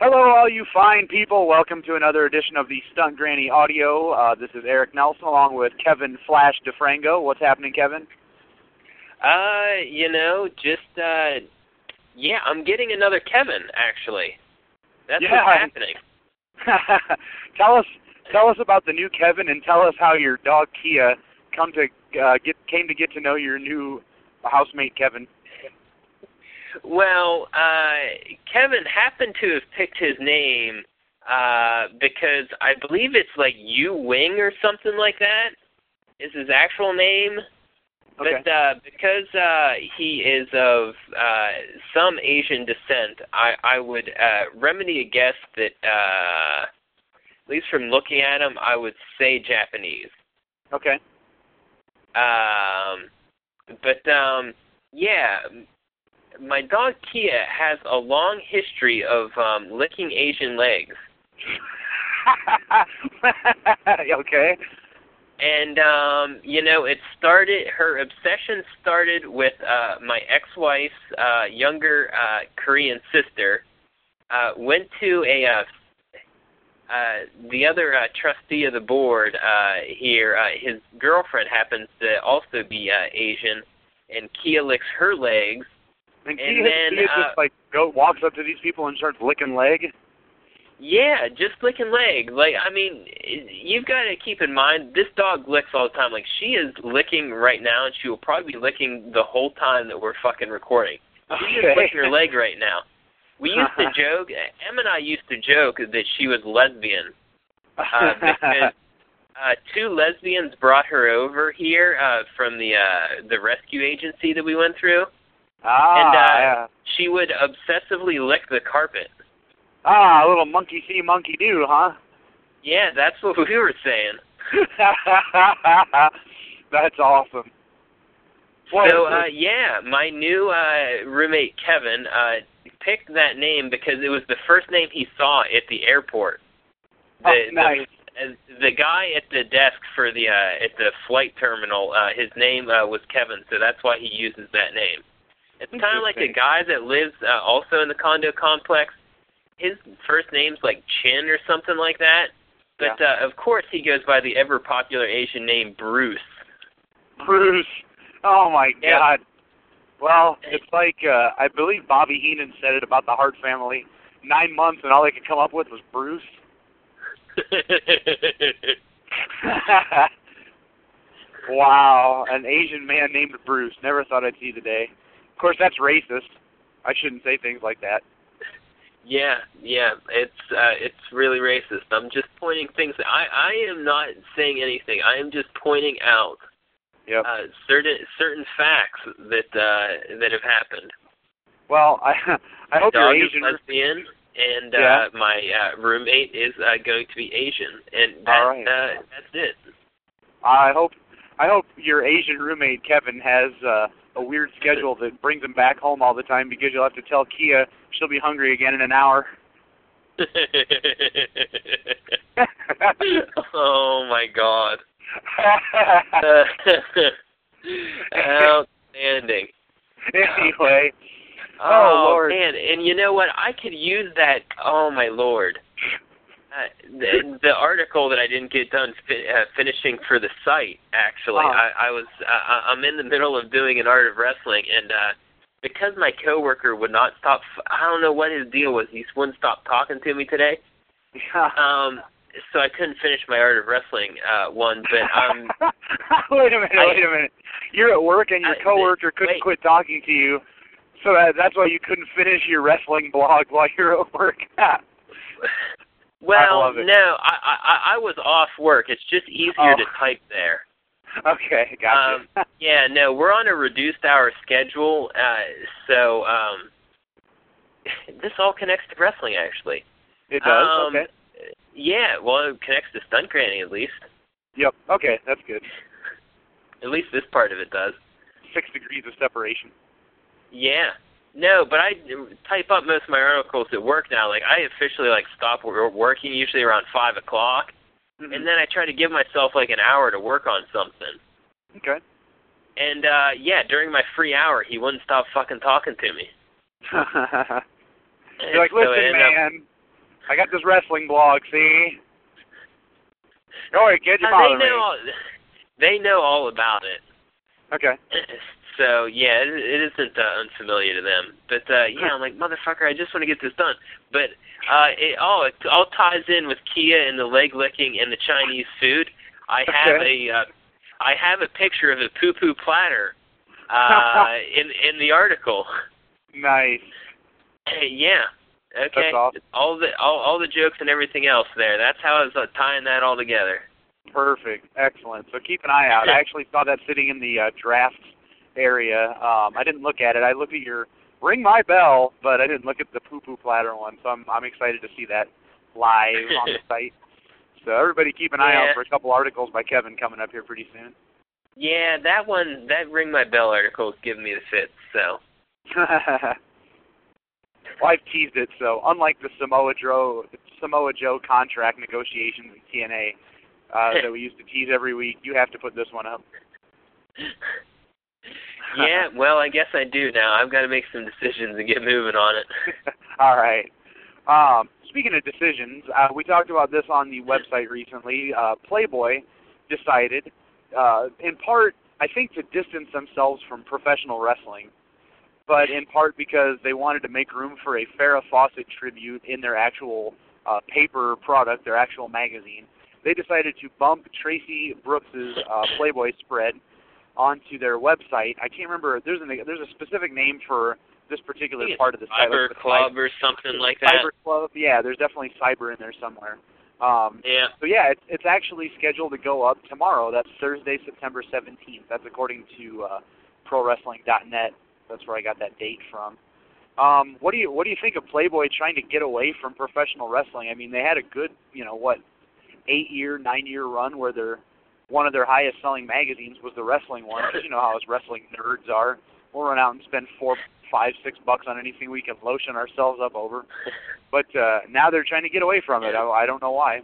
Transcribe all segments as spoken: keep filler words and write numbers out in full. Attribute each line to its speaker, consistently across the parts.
Speaker 1: Hello, all you fine people. Welcome to another edition of the Stunt Granny Audio. Uh, this is Eric Nelson along with Kevin Flash DeFrango. What's happening, Kevin?
Speaker 2: Uh, you know, just, uh, yeah, I'm getting another Kevin, actually. That's
Speaker 1: yeah.
Speaker 2: what's happening.
Speaker 1: tell us tell us about the new Kevin, and tell us how your dog Kia come to uh, get came to get to know your new housemate, Kevin.
Speaker 2: Well, uh, Kevin happened to have picked his name uh, because I believe it's like Yu Wing or something like that is his actual name.
Speaker 1: Okay.
Speaker 2: But uh, because uh, he is of uh, some Asian descent, I, I would uh, remedy a guess that, uh, at least from looking at him, I would say Japanese.
Speaker 1: Okay.
Speaker 2: Um, but, um, yeah, my dog Kia has a long history of um, licking Asian legs.
Speaker 1: Okay.
Speaker 2: And, um, you know, it started, her obsession started with uh, my ex-wife's uh, younger uh, Korean sister. Uh, went to a, uh, uh, the other uh, trustee of the board uh, here, uh, his girlfriend happens to also be uh, Asian, and Kia licks her legs.
Speaker 1: And,
Speaker 2: and
Speaker 1: Kia,
Speaker 2: then,
Speaker 1: Kia
Speaker 2: uh,
Speaker 1: just, like, go, walks up to these people and starts licking leg?
Speaker 2: Yeah, just licking leg. Like, I mean, you've got to keep in mind, this dog licks all the time. Like, she is licking right now, and she will probably be licking the whole time that we're fucking recording. She's
Speaker 1: Okay.
Speaker 2: just licking her leg right now. We used to joke, Em and I used to joke that she was lesbian. Uh, because uh, two lesbians brought her over here uh, from the uh, the rescue agency that we went through.
Speaker 1: Ah,
Speaker 2: and uh,
Speaker 1: yeah.
Speaker 2: she would obsessively lick the carpet.
Speaker 1: Ah, a little monkey see, monkey do, huh?
Speaker 2: Yeah, that's what we were saying.
Speaker 1: That's awesome. What
Speaker 2: So, uh, yeah, my new uh, roommate, Kevin, uh, picked that name because it was the first name he saw at the airport. The,
Speaker 1: oh, nice.
Speaker 2: The, the guy at the desk for the uh, at the flight terminal, uh, his name uh, was Kevin, so that's why he uses that name. It's kind of like a guy that lives uh, also in the condo complex. His first name's like Chin or something like that. But,
Speaker 1: yeah.
Speaker 2: uh, of course, he goes by the ever-popular Asian name Bruce.
Speaker 1: Bruce. Oh, my
Speaker 2: yeah.
Speaker 1: God. Well, it's like, uh, I believe Bobby Heenan said it about the Hart family. Nine months and all they could come up with was Bruce. Wow. An Asian man named Bruce. Never thought I'd see the day. Of course, that's racist. I shouldn't say things like that.
Speaker 2: Yeah, yeah, it's uh, it's really racist. I'm just pointing things. I, I am not saying anything. I am just pointing out
Speaker 1: yep.
Speaker 2: uh, certain certain facts that uh, that have happened.
Speaker 1: Well, I I hope
Speaker 2: my
Speaker 1: you're
Speaker 2: dog
Speaker 1: Asian.
Speaker 2: is lesbian, and
Speaker 1: yeah.
Speaker 2: uh, my uh, roommate is uh, going to be Asian, and that,
Speaker 1: All right.
Speaker 2: uh, that's it.
Speaker 1: I hope I hope your Asian roommate Kevin has uh, a weird schedule that brings him back home all the time because you'll have to tell Kia she'll be hungry again in an hour.
Speaker 2: Oh my God! Outstanding.
Speaker 1: Anyway, oh,
Speaker 2: oh
Speaker 1: Lord,
Speaker 2: man, and you know what? I could use that. Oh my Lord. Uh, the, the article that I didn't get done fi- uh, finishing for the site, actually,
Speaker 1: uh-huh.
Speaker 2: I, I was uh, I'm in the middle of doing an Art of Wrestling, and uh, because my coworker would not stop, I don't know what his deal was. He wouldn't stop talking to me today.
Speaker 1: Yeah.
Speaker 2: Um, so I couldn't finish my Art of Wrestling uh, one, but um.
Speaker 1: wait a minute,
Speaker 2: I,
Speaker 1: wait a minute. You're at work and your
Speaker 2: I,
Speaker 1: coworker couldn't
Speaker 2: wait.
Speaker 1: quit talking to you, so that, that's why you couldn't finish your wrestling blog while you're at work.
Speaker 2: Well, no, I, I I was off work. It's just easier
Speaker 1: oh.
Speaker 2: to type there.
Speaker 1: Okay, gotcha.
Speaker 2: Um, yeah, no, we're on a reduced hour schedule, uh, so um, this all connects to wrestling, actually.
Speaker 1: It does?
Speaker 2: Um,
Speaker 1: okay.
Speaker 2: Yeah, well, it connects to Stunt Granny, at least.
Speaker 1: Yep, okay, that's good.
Speaker 2: At least this part of it does.
Speaker 1: Six degrees of separation.
Speaker 2: Yeah. No, but I type up most of my articles at work now. Like, I officially, like, stop working usually around five o'clock, mm-hmm. and then I try to give myself, like, an hour to work on something.
Speaker 1: Okay.
Speaker 2: And, uh, yeah, during my free hour, he wouldn't stop fucking talking to me.
Speaker 1: You're like, listen,
Speaker 2: so
Speaker 1: man, I got this wrestling blog, see? Go ahead, kid, you're
Speaker 2: uh, they
Speaker 1: bothering
Speaker 2: know
Speaker 1: me.
Speaker 2: all, they know all about it.
Speaker 1: Okay.
Speaker 2: So, yeah, it, it isn't uh, unfamiliar to them. But, uh, yeah, I'm like, motherfucker, I just want to get this done. But, uh, it all, it all ties in with Kia and the leg licking and the Chinese food. I have
Speaker 1: Okay.
Speaker 2: a, uh, I have a picture of a poo-poo platter uh, in in the article.
Speaker 1: Nice.
Speaker 2: Yeah. Okay.
Speaker 1: That's awesome.
Speaker 2: All the all, all the jokes and everything else there. That's how I was uh, tying that all together.
Speaker 1: Perfect. Excellent. So keep an eye out. I actually saw that sitting in the uh, draft area. Um, I didn't look at it. I looked at your Ring My Bell, but I didn't look at the Poo Poo Platter one. So I'm I'm excited to see that live on the site. So everybody keep an eye
Speaker 2: Yeah.
Speaker 1: out for a couple articles by Kevin coming up here pretty soon.
Speaker 2: Yeah, that one, that Ring My Bell article is giving me the fits. So.
Speaker 1: Well, I've teased it. So unlike the Samoa Joe Samoa Joe contract negotiations in T N A uh, that we used to tease every week, you have to put this one up.
Speaker 2: Yeah, well, I guess I do now. I've got to make some decisions and get moving on it.
Speaker 1: All right. Um, speaking of decisions, uh, we talked about this on the website recently. Uh, Playboy decided, uh, in part, I think, to distance themselves from professional wrestling, but in part because they wanted to make room for a Farrah Fawcett tribute in their actual uh, paper product, their actual magazine. They decided to bump Tracy Brooks' uh, Playboy spread onto their website. I can't remember. There's a there's a specific name for this particular part of the site.
Speaker 2: Cyber
Speaker 1: like the
Speaker 2: Club
Speaker 1: cyber,
Speaker 2: or something like that.
Speaker 1: Cyber Club. Yeah, there's definitely cyber in there somewhere. Um,
Speaker 2: Yeah.
Speaker 1: So yeah, it's it's actually scheduled to go up tomorrow. That's Thursday, September seventeenth. That's according to uh, Pro Wrestling dot net. That's where I got that date from. Um, what do you what do you think of Playboy trying to get away from professional wrestling? I mean, they had a good, you know, what, eight year, nine year run where they're one of their highest selling magazines was the wrestling one. Because you know how us wrestling nerds are. We'll run out and spend four, five, six bucks on anything we can lotion ourselves up over. But uh, now they're trying to get away from it. I, I don't know why.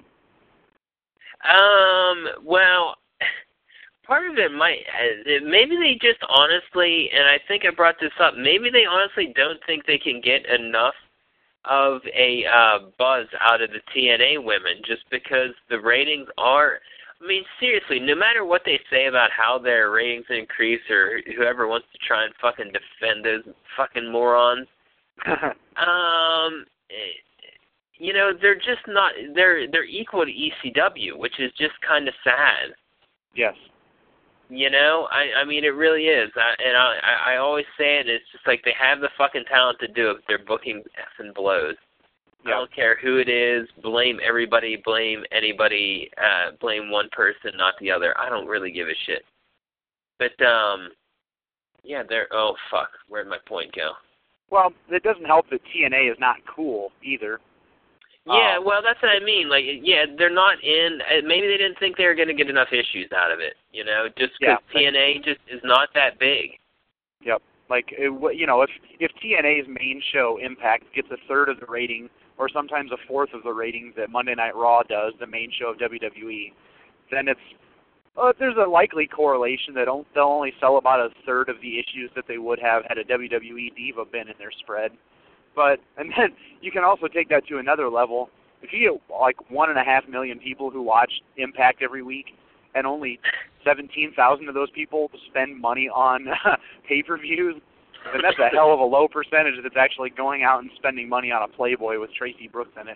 Speaker 2: Um. Well, part of it might uh, maybe they just honestly, and I think I brought this up. Maybe they honestly don't think they can get enough of a uh, buzz out of the T N A women, just because the ratings are. I mean, seriously, no matter what they say about how their ratings increase, or whoever wants to try and fucking defend those fucking morons, um, you know, they're just not. They're they're equal to E C W, which is just kind of sad.
Speaker 1: Yes.
Speaker 2: You know, I I mean, it really is. I, and I I always say it. It's just like they have the fucking talent to do it. But their booking effing blows.
Speaker 1: Yep.
Speaker 2: I don't care who it is. Blame everybody. Blame anybody. Uh, blame one person, not the other. I don't really give a shit. But um, yeah, they're. Oh fuck, where'd my point go?
Speaker 1: Well, it doesn't help that T N A is not cool either.
Speaker 2: Yeah,
Speaker 1: um,
Speaker 2: well, that's what I mean. Like, yeah, they're not in. Maybe they didn't think they were going to get enough issues out of it. You know, just because
Speaker 1: yeah,
Speaker 2: T N A just is not that big.
Speaker 1: Yep. Like, it, you know, if if T N A's main show, Impact, gets a third of the rating, or sometimes a fourth of the ratings that Monday Night Raw does, the main show of W W E, then it's uh, there's a likely correlation that don't, they'll only sell about a third of the issues that they would have had a W W E Diva been in their spread. But, and then you can also take that to another level. If you get like one and a half million people who watch Impact every week, and only seventeen thousand of those people spend money on pay-per-views, then that's a hell of a low percentage that's actually going out and spending money on a Playboy with Tracy Brooks in it.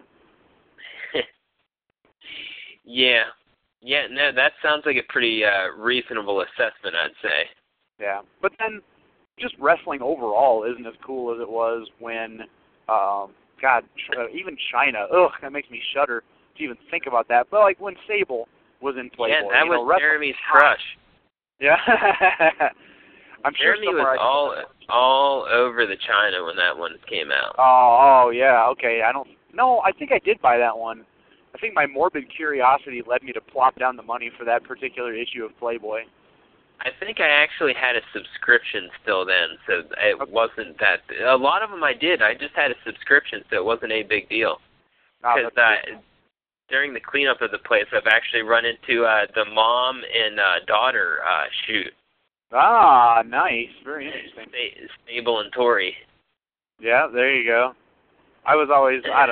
Speaker 2: Yeah. Yeah, no, that sounds like a pretty uh, reasonable assessment, I'd say.
Speaker 1: Yeah. But then just wrestling overall isn't as cool as it was when, um, God, uh, even China, ugh, that makes me shudder to even think about that. But like when Sable was in Playboy.
Speaker 2: Yeah, that
Speaker 1: you
Speaker 2: was
Speaker 1: know,
Speaker 2: Jeremy's crush.
Speaker 1: Yeah. I'm sure
Speaker 2: Jeremy was all all over the China when that one came out.
Speaker 1: Oh, oh yeah, okay. I don't. No, I think I did buy that one. I think my morbid curiosity led me to plop down the money for that particular issue of Playboy.
Speaker 2: I think I actually had a subscription still then, so it
Speaker 1: Okay.
Speaker 2: wasn't that. A lot of them I did. I just had a subscription, so it wasn't a big deal. Because
Speaker 1: Oh,
Speaker 2: uh, during the cleanup of the place, I've actually run into uh, the mom and uh, daughter uh, shoot.
Speaker 1: ah, nice. Very interesting.
Speaker 2: Sable and Tori.
Speaker 1: Yeah, there you go. I was always, I don't know.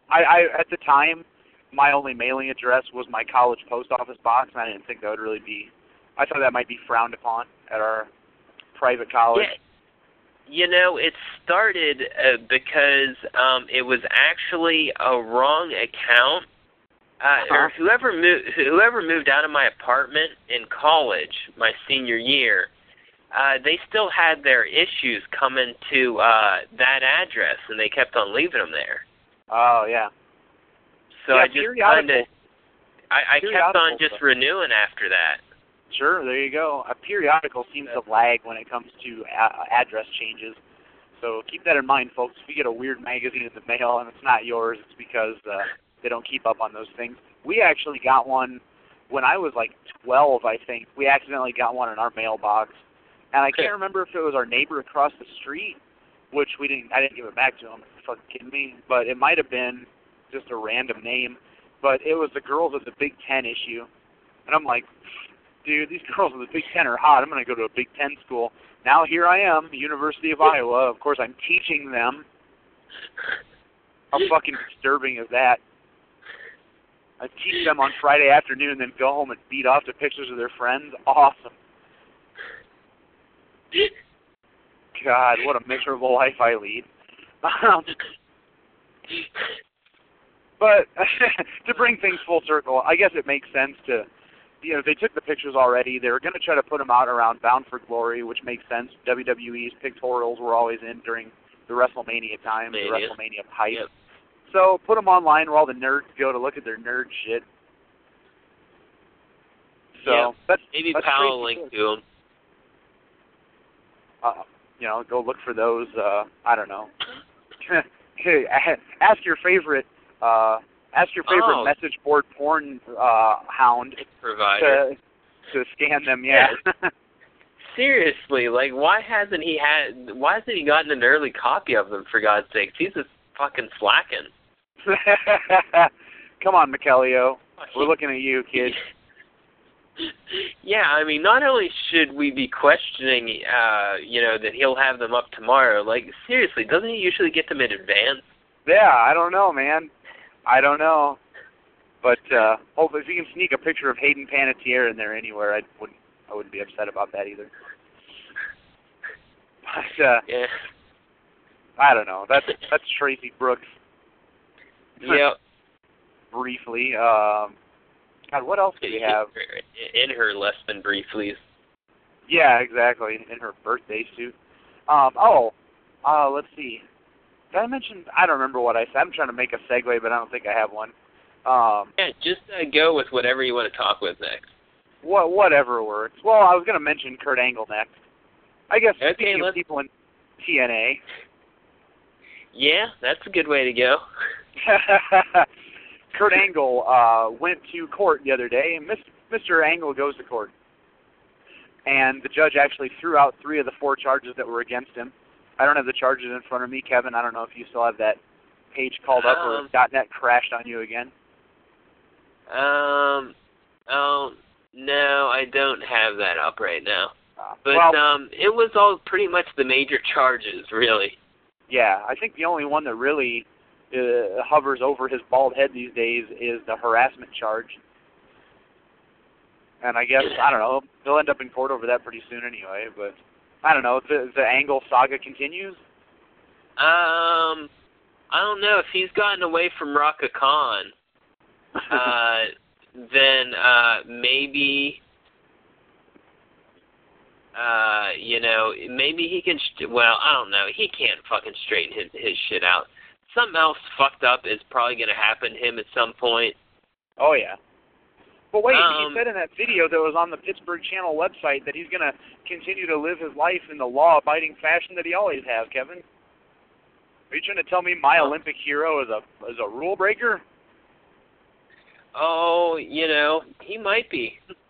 Speaker 1: I, I at the time, my only mailing address was my college post office box, and I didn't think that would really be. I thought that might be frowned upon at our private college.
Speaker 2: Yeah. You know, it started uh, because um, it was actually a wrong account. Uh,
Speaker 1: uh-huh.
Speaker 2: Or whoever moved, whoever moved out of my apartment in college, my senior year, uh, they still had their issues coming to uh, that address, and they kept on leaving them there.
Speaker 1: Oh yeah.
Speaker 2: So
Speaker 1: yeah,
Speaker 2: I just kind of, I, I kept on just
Speaker 1: stuff.
Speaker 2: renewing after that.
Speaker 1: Sure, there you go. A periodical seems to lag when it comes to a- address changes. So keep that in mind, folks. If you get a weird magazine in the mail and it's not yours, it's because uh, they don't keep up on those things. We actually got one when I was like twelve, I think. We accidentally got one in our mailbox. And I can't remember if it was our neighbor across the street, which we didn't, I didn't give it back to him. Are you fucking kidding me? But it might have been just a random name. But it was the girls of the Big Ten issue. And I'm like, dude, these girls in the Big Ten are hot. I'm going to go to a Big Ten school. Now here I am, University of Iowa. Of course, I'm teaching them. How fucking disturbing is that? I teach them on Friday afternoon, then go home and beat off to pictures of their friends. Awesome. God, what a miserable life I lead. Um, but to bring things full circle, I guess it makes sense to, you know, they took the pictures already. They were going to try to put them out around Bound for Glory, which makes sense. W W E's pictorials were always in during the WrestleMania time, the WrestleMania hype. Yep. So put them online where all the nerds go to look at their nerd shit. So
Speaker 2: yeah,
Speaker 1: that's,
Speaker 2: maybe
Speaker 1: that's
Speaker 2: Powell link to them.
Speaker 1: Uh, you know, go look for those. Uh, I don't know. Ask your favorite. Uh, ask your favorite
Speaker 2: oh.
Speaker 1: message board porn uh, hound
Speaker 2: provider
Speaker 1: to, to scan them. Yeah.
Speaker 2: Seriously, like, why hasn't he had? Why hasn't he gotten an early copy of them? For God's sake, he's just fucking slacking.
Speaker 1: Come on, Michelio. We're looking at you, kid.
Speaker 2: Yeah, I mean, not only should we be questioning, uh, you know, that he'll have them up tomorrow. Like, seriously, doesn't he usually get them in advance?
Speaker 1: Yeah, I don't know, man. I don't know. But uh, hopefully, if you can sneak a picture of Hayden Panettiere in there anywhere, I wouldn't. I wouldn't be upset about that either. But uh,
Speaker 2: yeah,
Speaker 1: I don't know. That's that's Tracy Brooks.
Speaker 2: Yep.
Speaker 1: Briefly. Um, God, what else do we have?
Speaker 2: In her less than briefly.
Speaker 1: Yeah, exactly. In her birthday suit. Um, oh, uh, let's see. Did I mention? I don't remember what I said. I'm trying to make a segue, but I don't think I have one. Um,
Speaker 2: yeah, just uh, go with whatever you want to talk with next.
Speaker 1: What, whatever works. Well, I was going to mention Kurt Angle next. I guess
Speaker 2: okay,
Speaker 1: speaking
Speaker 2: let's...
Speaker 1: of people in T N A.
Speaker 2: Yeah, that's a good way to go.
Speaker 1: Kurt Angle uh, went to court the other day, and Mister Angle goes to court. And the judge actually threw out three of the four charges that were against him. I don't have the charges in front of me, Kevin. I don't know if you still have that page called up
Speaker 2: um,
Speaker 1: or .net crashed on you again.
Speaker 2: Um, oh, no, I don't have that up right now.
Speaker 1: Uh,
Speaker 2: but
Speaker 1: well,
Speaker 2: um, it was all pretty much the major charges, really.
Speaker 1: Yeah, I think the only one that really uh, hovers over his bald head these days is the harassment charge. And I guess, I don't know, he'll end up in court over that pretty soon anyway, but I don't know, the, the Angle saga continues?
Speaker 2: Um, I don't know. If he's gotten away from Raka Khan, uh, then uh, maybe... Uh, you know, maybe he can, st- well, I don't know, he can't fucking straighten his, his shit out. Something else fucked up is probably going to happen to him at some point.
Speaker 1: Oh, yeah. But wait,
Speaker 2: um,
Speaker 1: he said in that video that was on the Pittsburgh Channel website that he's going to continue to live his life in the law-abiding fashion that he always has, Kevin. Are you trying to tell me my
Speaker 2: oh.
Speaker 1: Olympic hero is a is a rule breaker?
Speaker 2: Oh, you know, he might be.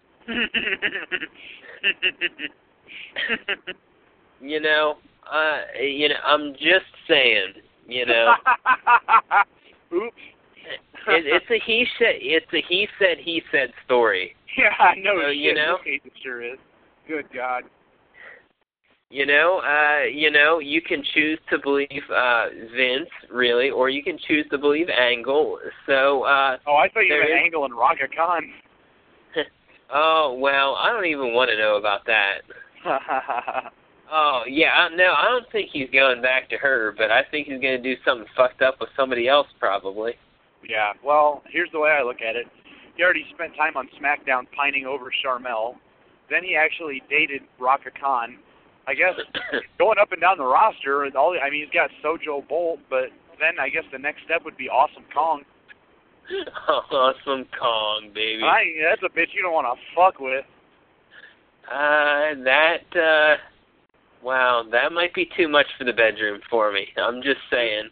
Speaker 2: You know, uh, you know, I'm just saying, you know.
Speaker 1: Oops.
Speaker 2: it, it's a he said, it's a he said, he said story.
Speaker 1: Yeah, I know.
Speaker 2: So,
Speaker 1: shit,
Speaker 2: you know,
Speaker 1: it sure is. Good God.
Speaker 2: You know, uh, you know, you can choose to believe uh, Vince, really, or you can choose to believe Angle. So, uh,
Speaker 1: oh, I thought you meant
Speaker 2: is...
Speaker 1: Angle and Raka Khan.
Speaker 2: Oh, well, I don't even want to know about that. Oh, yeah, I, no, I don't think he's going back to her, but I think he's going to do something fucked up with somebody else, probably.
Speaker 1: Yeah, well, here's the way I look at it. He already spent time on SmackDown pining over Sharmell. Then he actually dated Raka Khan. I guess going up and down the roster, and all I mean, he's got Sojo Bolt, but then I guess the next step would be Awesome Kong.
Speaker 2: Awesome Kong, baby.
Speaker 1: I, that's a bitch you don't want to fuck with.
Speaker 2: Uh, that, uh, wow, that might be too much for the bedroom for me. I'm just saying.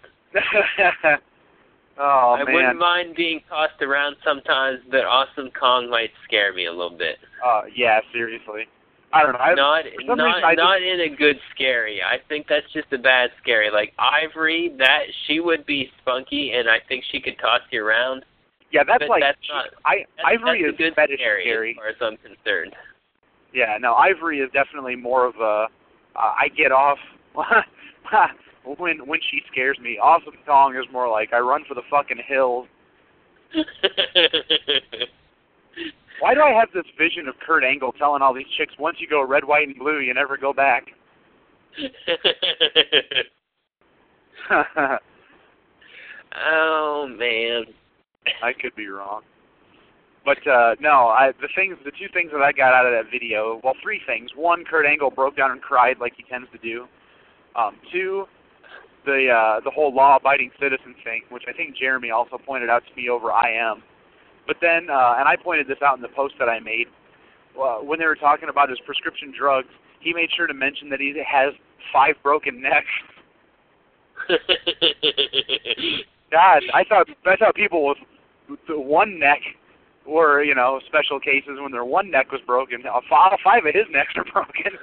Speaker 1: Oh,
Speaker 2: I
Speaker 1: man.
Speaker 2: wouldn't mind being tossed around sometimes, but Awesome Kong might scare me a little bit.
Speaker 1: Uh, yeah, seriously. I don't know. I,
Speaker 2: not not
Speaker 1: I
Speaker 2: not
Speaker 1: just,
Speaker 2: in a good scary. I think that's just a bad scary. Like Ivory, that she would be spunky, and I think she could toss you around.
Speaker 1: Yeah, that's
Speaker 2: but
Speaker 1: like
Speaker 2: that's not.
Speaker 1: I,
Speaker 2: that's,
Speaker 1: Ivory
Speaker 2: that's
Speaker 1: is
Speaker 2: a good
Speaker 1: fetish
Speaker 2: scary,
Speaker 1: scary,
Speaker 2: as far as I'm concerned.
Speaker 1: Yeah, no, Ivory is definitely more of a. Uh, I get off when when she scares me. Awesome Kong is more like I run for the fucking hills. Why do I have this vision of Kurt Angle telling all these chicks, once you go red, white, and blue, you never go back?
Speaker 2: Oh, man.
Speaker 1: I could be wrong. But, uh, no, I, the things, the two things that I got out of that video, well, three things. One, Kurt Angle broke down and cried like he tends to do. Um, two, the uh, the whole law-abiding citizen thing, which I think Jeremy also pointed out to me over I M. But then, uh, and I pointed this out in the post that I made, uh, when they were talking about his prescription drugs, he made sure to mention that he has five broken necks. God, I thought I thought people with the one neck were, you know, special cases when their one neck was broken. All five of his necks are broken.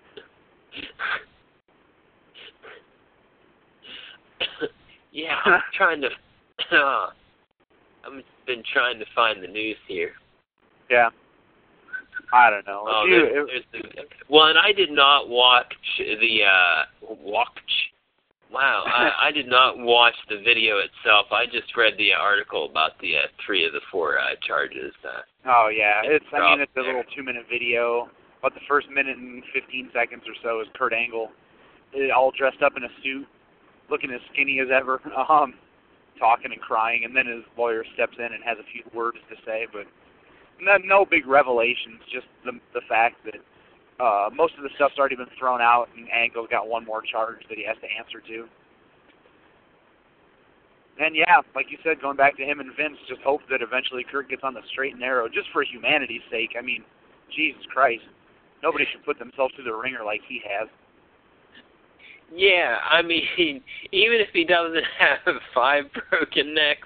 Speaker 2: Yeah, I'm trying to. Uh, I've been trying to find the news here.
Speaker 1: Yeah. I don't know.
Speaker 2: Oh,
Speaker 1: you,
Speaker 2: there's, there's the, well, and I did not watch the uh, watch. Wow, I, I did not watch the video itself. I just read the article about the uh, three of the four uh, charges. Uh,
Speaker 1: oh yeah, it's. I mean, it's a
Speaker 2: there.
Speaker 1: little two-minute video. About the first minute and fifteen seconds or so is Kurt Angle, all dressed up in a suit, looking as skinny as ever, um, talking and crying, and then his lawyer steps in and has a few words to say, but no, no big revelations. Just the the fact that. Uh, most of the stuff's already been thrown out, and Angle's got one more charge that he has to answer to. And yeah, like you said, going back to him and Vince, just hope that eventually Kurt gets on the straight and narrow, just for humanity's sake. I mean, Jesus Christ. Nobody should put themselves through the ringer like he has.
Speaker 2: Yeah, I mean, even if he doesn't have five broken necks,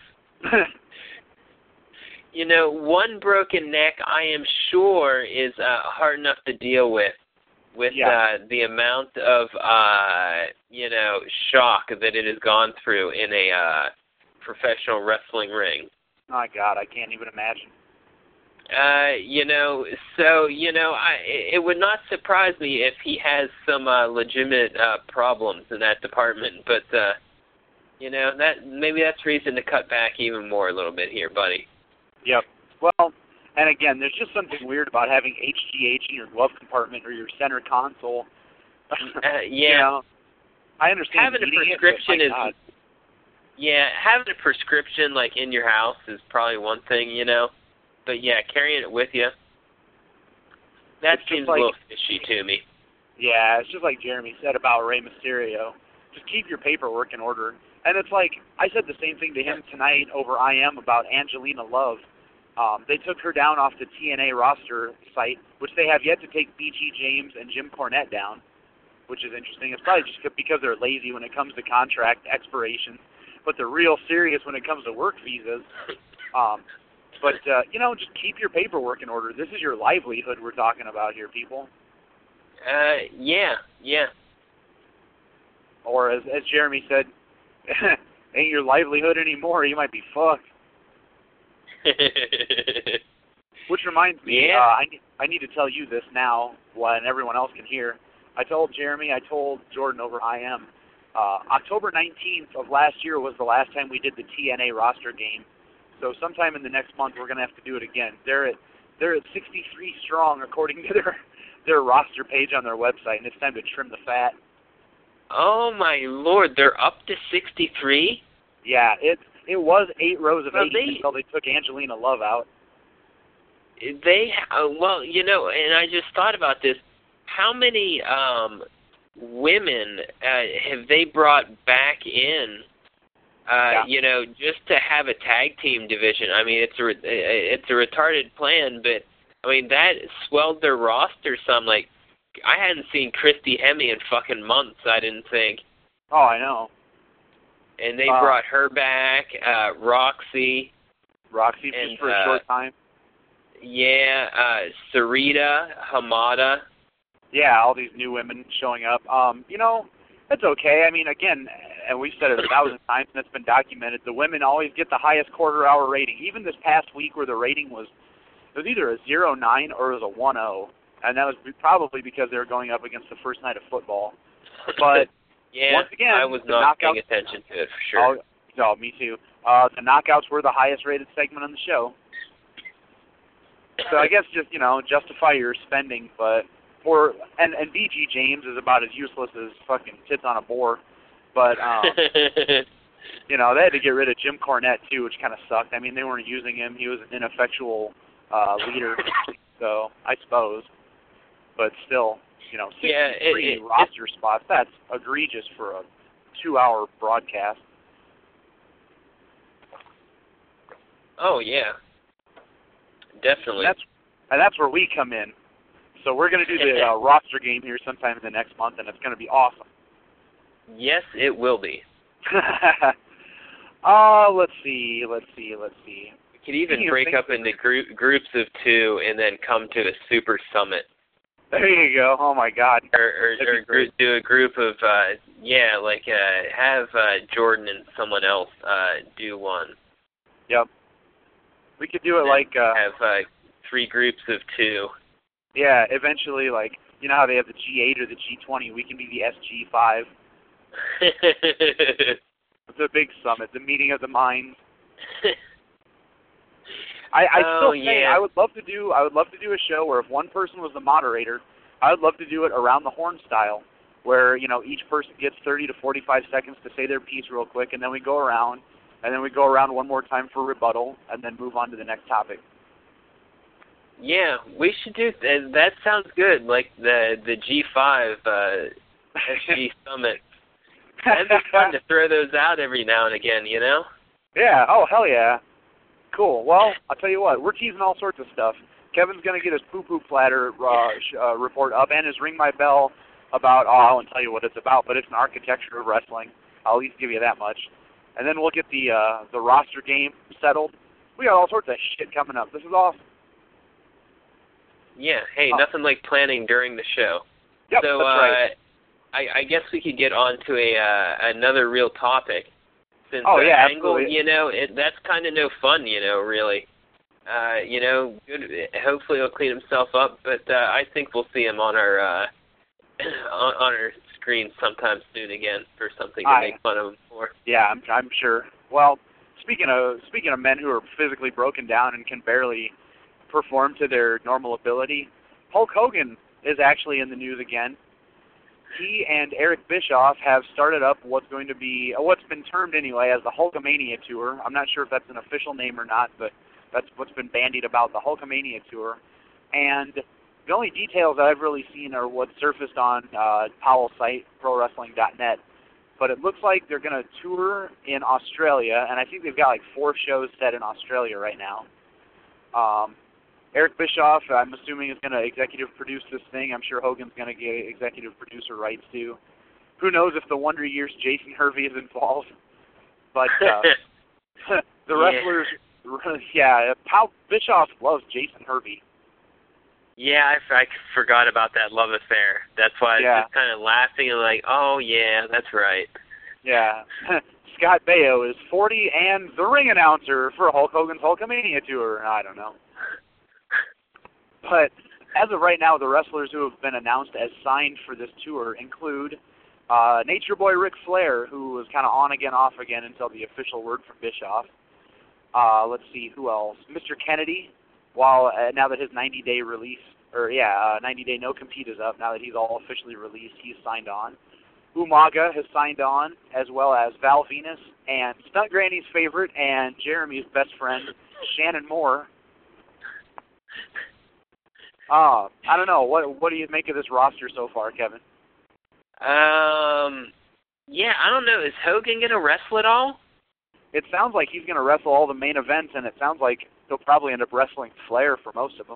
Speaker 2: you know, one broken neck, I am sure, is uh, hard enough to deal with, with
Speaker 1: yeah.
Speaker 2: uh, the amount of, uh, you know, shock that it has gone through in a uh, professional wrestling ring.
Speaker 1: My God, I can't even imagine.
Speaker 2: Uh, you know, so, you know, I, it would not surprise me if he has some uh, legitimate uh, problems in that department, but, uh, you know, that maybe that's reason to cut back even more a little bit here, buddy.
Speaker 1: Yep. Well, and again, there's just something weird about having H G H in your glove compartment or your center console.
Speaker 2: Uh, yeah.
Speaker 1: You know, I understand
Speaker 2: having a
Speaker 1: eating
Speaker 2: prescription
Speaker 1: it, but my
Speaker 2: is, yeah, having a prescription like in your house is probably one thing, you know. But yeah, carrying it with you, that
Speaker 1: it's
Speaker 2: seems
Speaker 1: like,
Speaker 2: a little fishy to me.
Speaker 1: Yeah, it's just like Jeremy said about Rey Mysterio. Just keep your paperwork in order. And it's like, I said the same thing to him tonight over I M about Angelina Love. Um, they took her down off the T N A roster site, which they have yet to take B G James and Jim Cornette down, which is interesting. It's probably just because they're lazy when it comes to contract expiration, but they're real serious when it comes to work visas. Um, but, uh, you know, just keep your paperwork in order. This is your livelihood we're talking about here, people.
Speaker 2: Uh, yeah, yeah.
Speaker 1: Or as, as Jeremy said, ain't your livelihood anymore, you might be fucked. Which reminds me,
Speaker 2: yeah.
Speaker 1: uh, I, I need to tell you this now, and everyone else can hear. I told Jeremy, I told Jordan over I M, uh, October nineteenth of last year was the last time we did the T N A roster game. So sometime in the next month we're going to have to do it again. They're at they're at sixty-three strong according to their their roster page on their website, and it's time to trim the fat.
Speaker 2: Oh my Lord, they're up to sixty-three?
Speaker 1: Yeah, it it was eight rows of
Speaker 2: well,
Speaker 1: eight
Speaker 2: they,
Speaker 1: until they took Angelina Love out.
Speaker 2: They uh, well, you know, and I just thought about this. How many um, women uh, have they brought back in? Uh,
Speaker 1: yeah.
Speaker 2: You know, just to have a tag team division. I mean, it's a it's a retarded plan, but I mean that swelled their roster some. Like, I hadn't seen Christy Hemme in fucking months. I didn't think.
Speaker 1: Oh, I know.
Speaker 2: And they
Speaker 1: uh,
Speaker 2: brought her back, uh, Roxy.
Speaker 1: Roxy
Speaker 2: and,
Speaker 1: just for a
Speaker 2: uh,
Speaker 1: short time.
Speaker 2: Yeah, uh, Sarita, Hamada.
Speaker 1: Yeah, all these new women showing up. Um, you know, that's okay. I mean, again, and we've said it a thousand times, and it's been documented, the women always get the highest quarter-hour rating. Even this past week where the rating was, it was either a zero point nine or it was a one point oh, and that was probably because they were going up against the first night of football. But
Speaker 2: yeah,
Speaker 1: once again,
Speaker 2: I was
Speaker 1: the
Speaker 2: not
Speaker 1: knockouts,
Speaker 2: paying attention to it, for sure.
Speaker 1: Oh, no, me too. Uh, the knockouts were the highest-rated segment on the show. So I guess just, you know, justify your spending, but for and and B G James is about as useless as fucking tits on a boar, but um, you know, they had to get rid of Jim Cornette too, which kind of sucked. I mean, they weren't using him; he was an ineffectual uh, leader, so I suppose. But still, you know, sixty-three
Speaker 2: yeah, it, it,
Speaker 1: roster spots, that's egregious for a two-hour broadcast.
Speaker 2: Oh yeah. Definitely.
Speaker 1: And that's, and that's where we come in. So we're going to do the uh, roster game here sometime in the next month, and it's going to be awesome.
Speaker 2: Yes, it will be.
Speaker 1: uh, let's see, let's see, let's see.
Speaker 2: We could even break up into group, groups of two and then come to a super summit.
Speaker 1: There you go. Oh, my God.
Speaker 2: Or, or, or group, do a group of, uh, yeah, like uh, have uh, Jordan and someone else uh, do one.
Speaker 1: Yep. We could do it like... Uh,
Speaker 2: have uh, three groups of two.
Speaker 1: Yeah, eventually, like, you know how they have the G eight or the G twenty? We can be the S G five. It's a big summit, the meeting of the minds. I, I
Speaker 2: oh,
Speaker 1: still think
Speaker 2: yeah.
Speaker 1: I would love to do I would love to do a show where if one person was the moderator, I would love to do it around the horn style, where, you know, each person gets thirty to forty-five seconds to say their piece real quick, and then we go around, and then we go around one more time for rebuttal, and then move on to the next topic.
Speaker 2: Yeah, we should do th- that. Sounds good. Like the the G five uh, S G Summit. That'd be fun to throw those out every now and again, you know?
Speaker 1: Yeah. Oh, hell yeah. Cool. Well, I'll tell you what. We're teasing all sorts of stuff. Kevin's going to get his poo-poo platter uh, sh- uh, report up and his Ring My Bell about, oh, I won't tell you what it's about, but it's an architecture of wrestling. I'll at least give you that much. And then we'll get the uh, the roster game settled. We got all sorts of shit coming up. This is awesome.
Speaker 2: Yeah, hey,
Speaker 1: oh.
Speaker 2: nothing like planning during the show.
Speaker 1: Yep,
Speaker 2: so,
Speaker 1: that's
Speaker 2: uh,
Speaker 1: right.
Speaker 2: I, I guess we could get on to a uh, another real topic. Since
Speaker 1: oh, yeah,
Speaker 2: Angle,
Speaker 1: absolutely.
Speaker 2: you know, it, that's kind of no fun, you know, really. Uh, you know, good, hopefully he'll clean himself up, but uh, I think we'll see him on our uh, on, on our screen sometime soon again for something to
Speaker 1: I,
Speaker 2: make fun of him for.
Speaker 1: Yeah, I'm, I'm sure. Well, speaking of speaking of men who are physically broken down and can barely perform to their normal ability, Hulk Hogan is actually in the news again. He and Eric Bischoff have started up what's going to be, what's been termed anyway, as the Hulkamania Tour. I'm not sure if that's an official name or not, but that's what's been bandied about, the Hulkamania Tour. And the only details that I've really seen are what surfaced on uh, Powell's site, pro wrestling dot net. But it looks like they're going to tour in Australia, and I think they've got like four shows set in Australia right now. Um, Eric Bischoff, I'm assuming, is going to executive produce this thing. I'm sure Hogan's going to get executive producer rights too. Who knows if the Wonder Years Jason Hervey is involved? But uh, the wrestlers, yeah, yeah Pal Bischoff loves Jason Hervey.
Speaker 2: Yeah, I, I forgot about that love affair. That's why I was
Speaker 1: yeah.
Speaker 2: just kind of laughing and like, oh, yeah, that's right.
Speaker 1: Yeah. Scott Baio is forty and the ring announcer for Hulk Hogan's Hulkamania Tour. I don't know. But as of right now, the wrestlers who have been announced as signed for this tour include uh, Nature Boy Ric Flair, who was kind of on again, off again until the official word from Bischoff. Uh, let's see, who else? Mister Kennedy, while uh, now that his ninety-day release, or yeah, uh, ninety-day no-compete is up, now that he's all officially released, he's signed on. Umaga has signed on, as well as Val Venus, and Stunt Granny's favorite and Jeremy's best friend, Shannon Moore. Uh, I don't know. What what do you make of this roster so far, Kevin?
Speaker 2: Um, yeah, I don't know. Is Hogan going to wrestle at all?
Speaker 1: It sounds like he's going to wrestle all the main events, and it sounds like he'll probably end up wrestling Flair for most of them.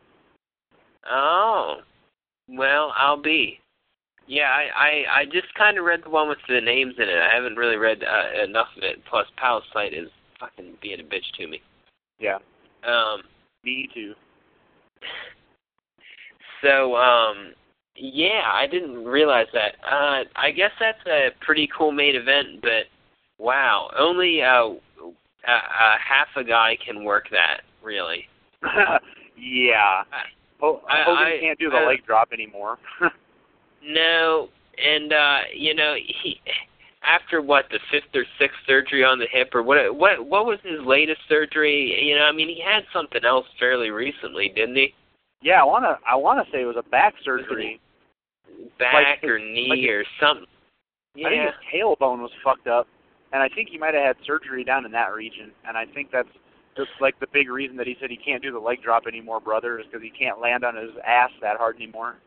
Speaker 2: Oh, well, I'll be. Yeah, I, I, I just kind of read the one with the names in it. I haven't really read uh, enough of it. Plus, Pal's site is fucking being a bitch to me.
Speaker 1: Yeah.
Speaker 2: Um,
Speaker 1: me too.
Speaker 2: So, um, yeah, I didn't realize that. Uh, I guess that's a pretty cool main event, but wow, only uh, uh, uh, half a guy can work that, really.
Speaker 1: yeah. Ho-
Speaker 2: I,
Speaker 1: Hogan
Speaker 2: I,
Speaker 1: can't do the
Speaker 2: I,
Speaker 1: leg drop anymore.
Speaker 2: No, and, uh, you know, he... After what, the fifth or sixth surgery on the hip, or what? What? What was his latest surgery? You know, I mean, he had something else fairly recently, didn't he?
Speaker 1: Yeah, I wanna. I wanna say it was a back surgery.
Speaker 2: Back
Speaker 1: like,
Speaker 2: or knee
Speaker 1: like
Speaker 2: or something. Yeah.
Speaker 1: I think his tailbone was fucked up, and I think he might have had surgery down in that region. And I think that's just like the big reason that he said he can't do the leg drop anymore, brother, is because he can't land on his ass that hard anymore.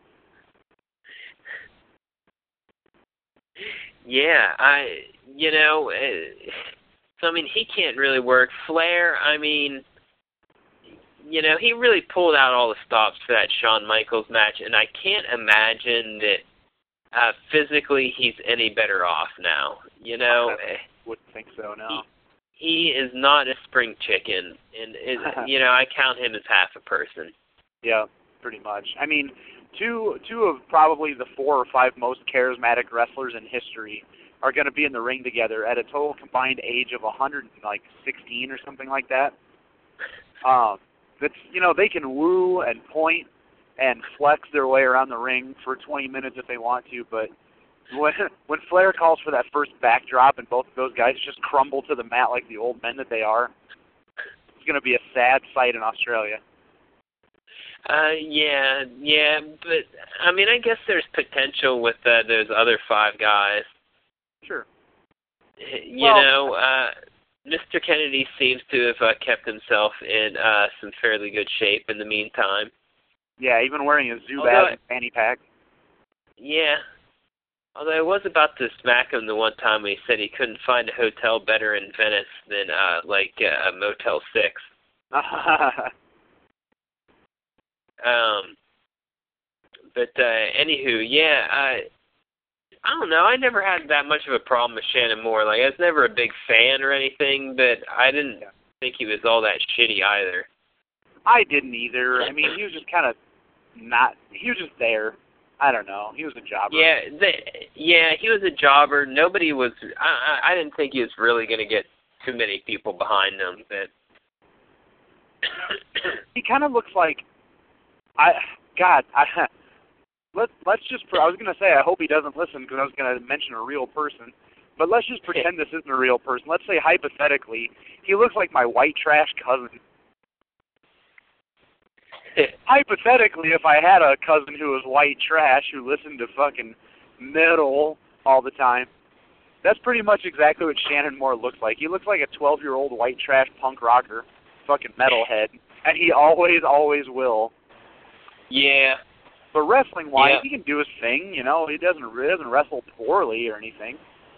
Speaker 2: Yeah, I, you know, uh, so I mean, he can't really work. Flair, I mean, you know, he really pulled out all the stops for that Shawn Michaels match, and I can't imagine that uh, physically he's any better off now. You know,
Speaker 1: I wouldn't think so, no.
Speaker 2: He, he is not a spring chicken, and it, you know, I count him as half a person.
Speaker 1: Yeah, pretty much. I mean, two two of probably the four or five most charismatic wrestlers in history are going to be in the ring together at a total combined age of one hundred sixteen or something like that. Um, that's you know they can woo and point and flex their way around the ring for twenty minutes if they want to, but when when Flair calls for that first backdrop and both of those guys just crumble to the mat like the old men that they are, it's going to be a sad sight in Australia.
Speaker 2: Uh, yeah, yeah, but, I mean, I guess there's potential with uh, those other five guys.
Speaker 1: Sure.
Speaker 2: You
Speaker 1: well,
Speaker 2: know, uh, Mister Kennedy seems to have uh, kept himself in uh, some fairly good shape in the meantime.
Speaker 1: Yeah, even wearing a Zubaz
Speaker 2: Although,
Speaker 1: and fanny pack.
Speaker 2: Yeah. Although I was about to smack him the one time when he said he couldn't find a hotel better in Venice than, uh, like, uh, Motel six. Um, but, uh, anywho, yeah, I, I don't know, I never had that much of a problem with Shannon Moore. Like, I was never a big fan or anything, but I didn't yeah. think he was all that shitty either.
Speaker 1: I didn't either. I mean, he was just kind of not, he was just there. I don't know, he was a jobber.
Speaker 2: Yeah, the, yeah, he was a jobber. Nobody was, I, I didn't think he was really going to get too many people behind him, but...
Speaker 1: he kind of looks like, I, God, I, let, let's just, I was going to say, I hope he doesn't listen because I was going to mention a real person, but let's just pretend this isn't a real person. Let's say, hypothetically, he looks like my white trash cousin. Hypothetically, if I had a cousin who was white trash, who listened to fucking metal all the time, that's pretty much exactly what Shannon Moore looks like. He looks like a twelve-year-old white trash punk rocker, fucking metalhead, and he always, always will.
Speaker 2: Yeah.
Speaker 1: But wrestling-wise,
Speaker 2: yeah.
Speaker 1: he can do his thing, you know. He doesn't, he doesn't wrestle poorly or anything.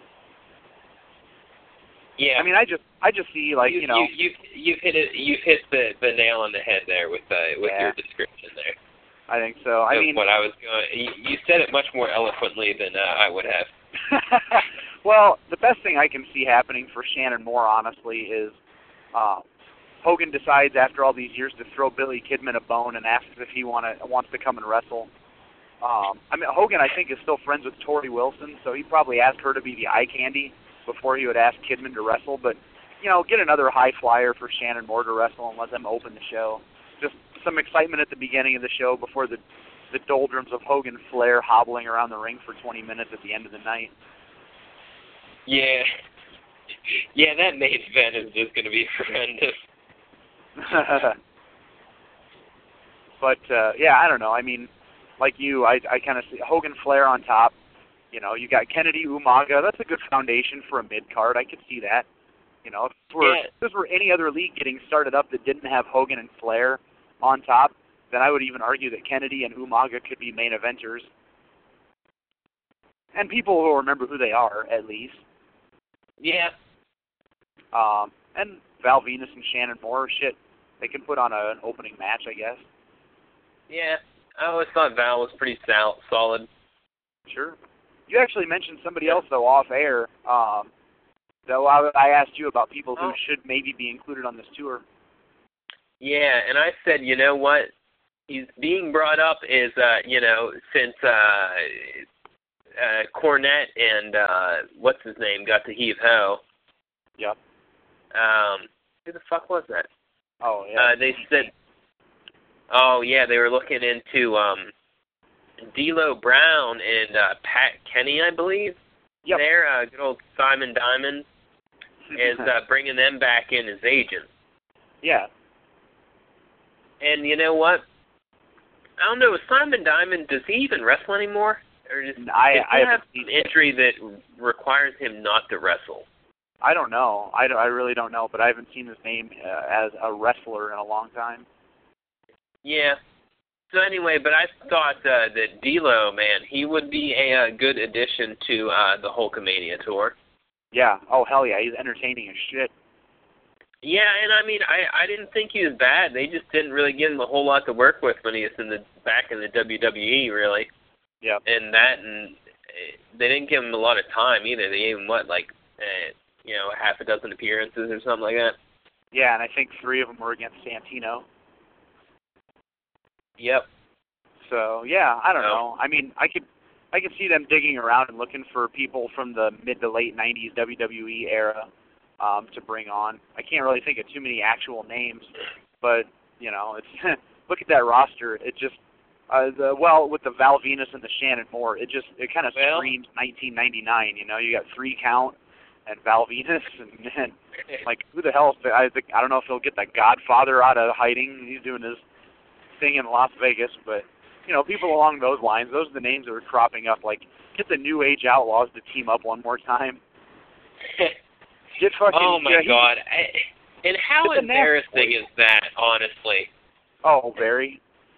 Speaker 2: Yeah.
Speaker 1: I mean, I just, I just see like, you, you know.
Speaker 2: You, you, you've hit it. You've hit the, the nail on the head there with uh, with
Speaker 1: yeah.
Speaker 2: your description there.
Speaker 1: I think so. I
Speaker 2: That's
Speaker 1: mean,
Speaker 2: what I was going. You, you said it much more eloquently than uh, I would have.
Speaker 1: Well, the best thing I can see happening for Shannon Moore, honestly, is. Uh, Hogan decides after all these years to throw Billy Kidman a bone and asks if he wanna, wants to come and wrestle. Um, I mean, Hogan, I think, is still friends with Tori Wilson, so he probably asked her to be the eye candy before he would ask Kidman to wrestle. But, you know, get another high flyer for Shannon Moore to wrestle and let them open the show. Just some excitement at the beginning of the show before the the doldrums of Hogan Flair hobbling around the ring for twenty minutes at the end of the night.
Speaker 2: Yeah. Yeah, that main event is just going to be horrendous.
Speaker 1: But, uh, yeah, I don't know. I mean, like you, I, I kind of see Hogan Flair on top. You know, you got Kennedy Umaga. That's a good foundation for a mid-card. I could see that. You know, if this were,
Speaker 2: yeah.
Speaker 1: if this were any other league getting started up that didn't have Hogan and Flair on top, then I would even argue that Kennedy and Umaga could be main eventers. And people will remember who they are, at least.
Speaker 2: Yeah.
Speaker 1: Um, and Val Venus and Shannon Moore, shit, they can put on a, an opening match, I guess.
Speaker 2: Yeah. I always thought Val was pretty sal- solid.
Speaker 1: Sure. You actually mentioned somebody else, though, off air. Um, though I, I asked you about people who
Speaker 2: oh.
Speaker 1: should maybe be included on this tour.
Speaker 2: Yeah, and I said, you know what? He's being brought up is, uh, you know, since uh, uh, Cornette and uh, what's his name got to heave ho.
Speaker 1: Yep.
Speaker 2: Um, who the fuck was that?
Speaker 1: Oh yeah.
Speaker 2: Uh, they said, oh yeah, they were looking into um, D'Lo Brown and uh, Pat Kenny, I believe.
Speaker 1: Yep.
Speaker 2: There, uh, good old Simon Diamond is uh, bringing them back in as agents.
Speaker 1: Yeah.
Speaker 2: And you know what? I don't know, Simon Diamond, does he even wrestle anymore? Or does,
Speaker 1: I,
Speaker 2: does he
Speaker 1: I
Speaker 2: have
Speaker 1: haven't
Speaker 2: an
Speaker 1: seen
Speaker 2: injury that requires him not to wrestle?
Speaker 1: I don't know. I, don't, I really don't know, but I haven't seen his name uh, as a wrestler in a long time.
Speaker 2: Yeah. So anyway, but I thought uh, that D'Lo, man, he would be a, a good addition to uh, the Hulkamania tour.
Speaker 1: Yeah. Oh, hell yeah. He's entertaining as shit.
Speaker 2: Yeah, and I mean, I, I didn't think he was bad. They just didn't really give him a whole lot to work with when he was in the back in the W W E, really.
Speaker 1: Yeah.
Speaker 2: And that, and they didn't give him a lot of time either. They gave him, what, like, uh, you know, half a dozen appearances or something like that?
Speaker 1: Yeah, and I think three of them were against Santino.
Speaker 2: Yep.
Speaker 1: So, yeah, I don't
Speaker 2: No.
Speaker 1: know. I mean, I could I could see them digging around and looking for people from the mid to late nineties W W E era um, to bring on. I can't really think of too many actual names, but, you know, it's look at that roster. It just, uh, the, well, with the Val Venus and the Shannon Moore, it just, it kind of
Speaker 2: Well,
Speaker 1: screams nineteen ninety-nine, you know? You got Three Count and Val Venus, and, and like, who the hell, I, think, I don't know if he'll get the Godfather out of hiding. He's doing his thing in Las Vegas, but, you know, people along those lines, those are the names that are cropping up, like, get the New Age Outlaws to team up one more time. Get fucking,
Speaker 2: oh my
Speaker 1: yeah,
Speaker 2: God! I, and how embarrassing is that, honestly?
Speaker 1: Oh, very.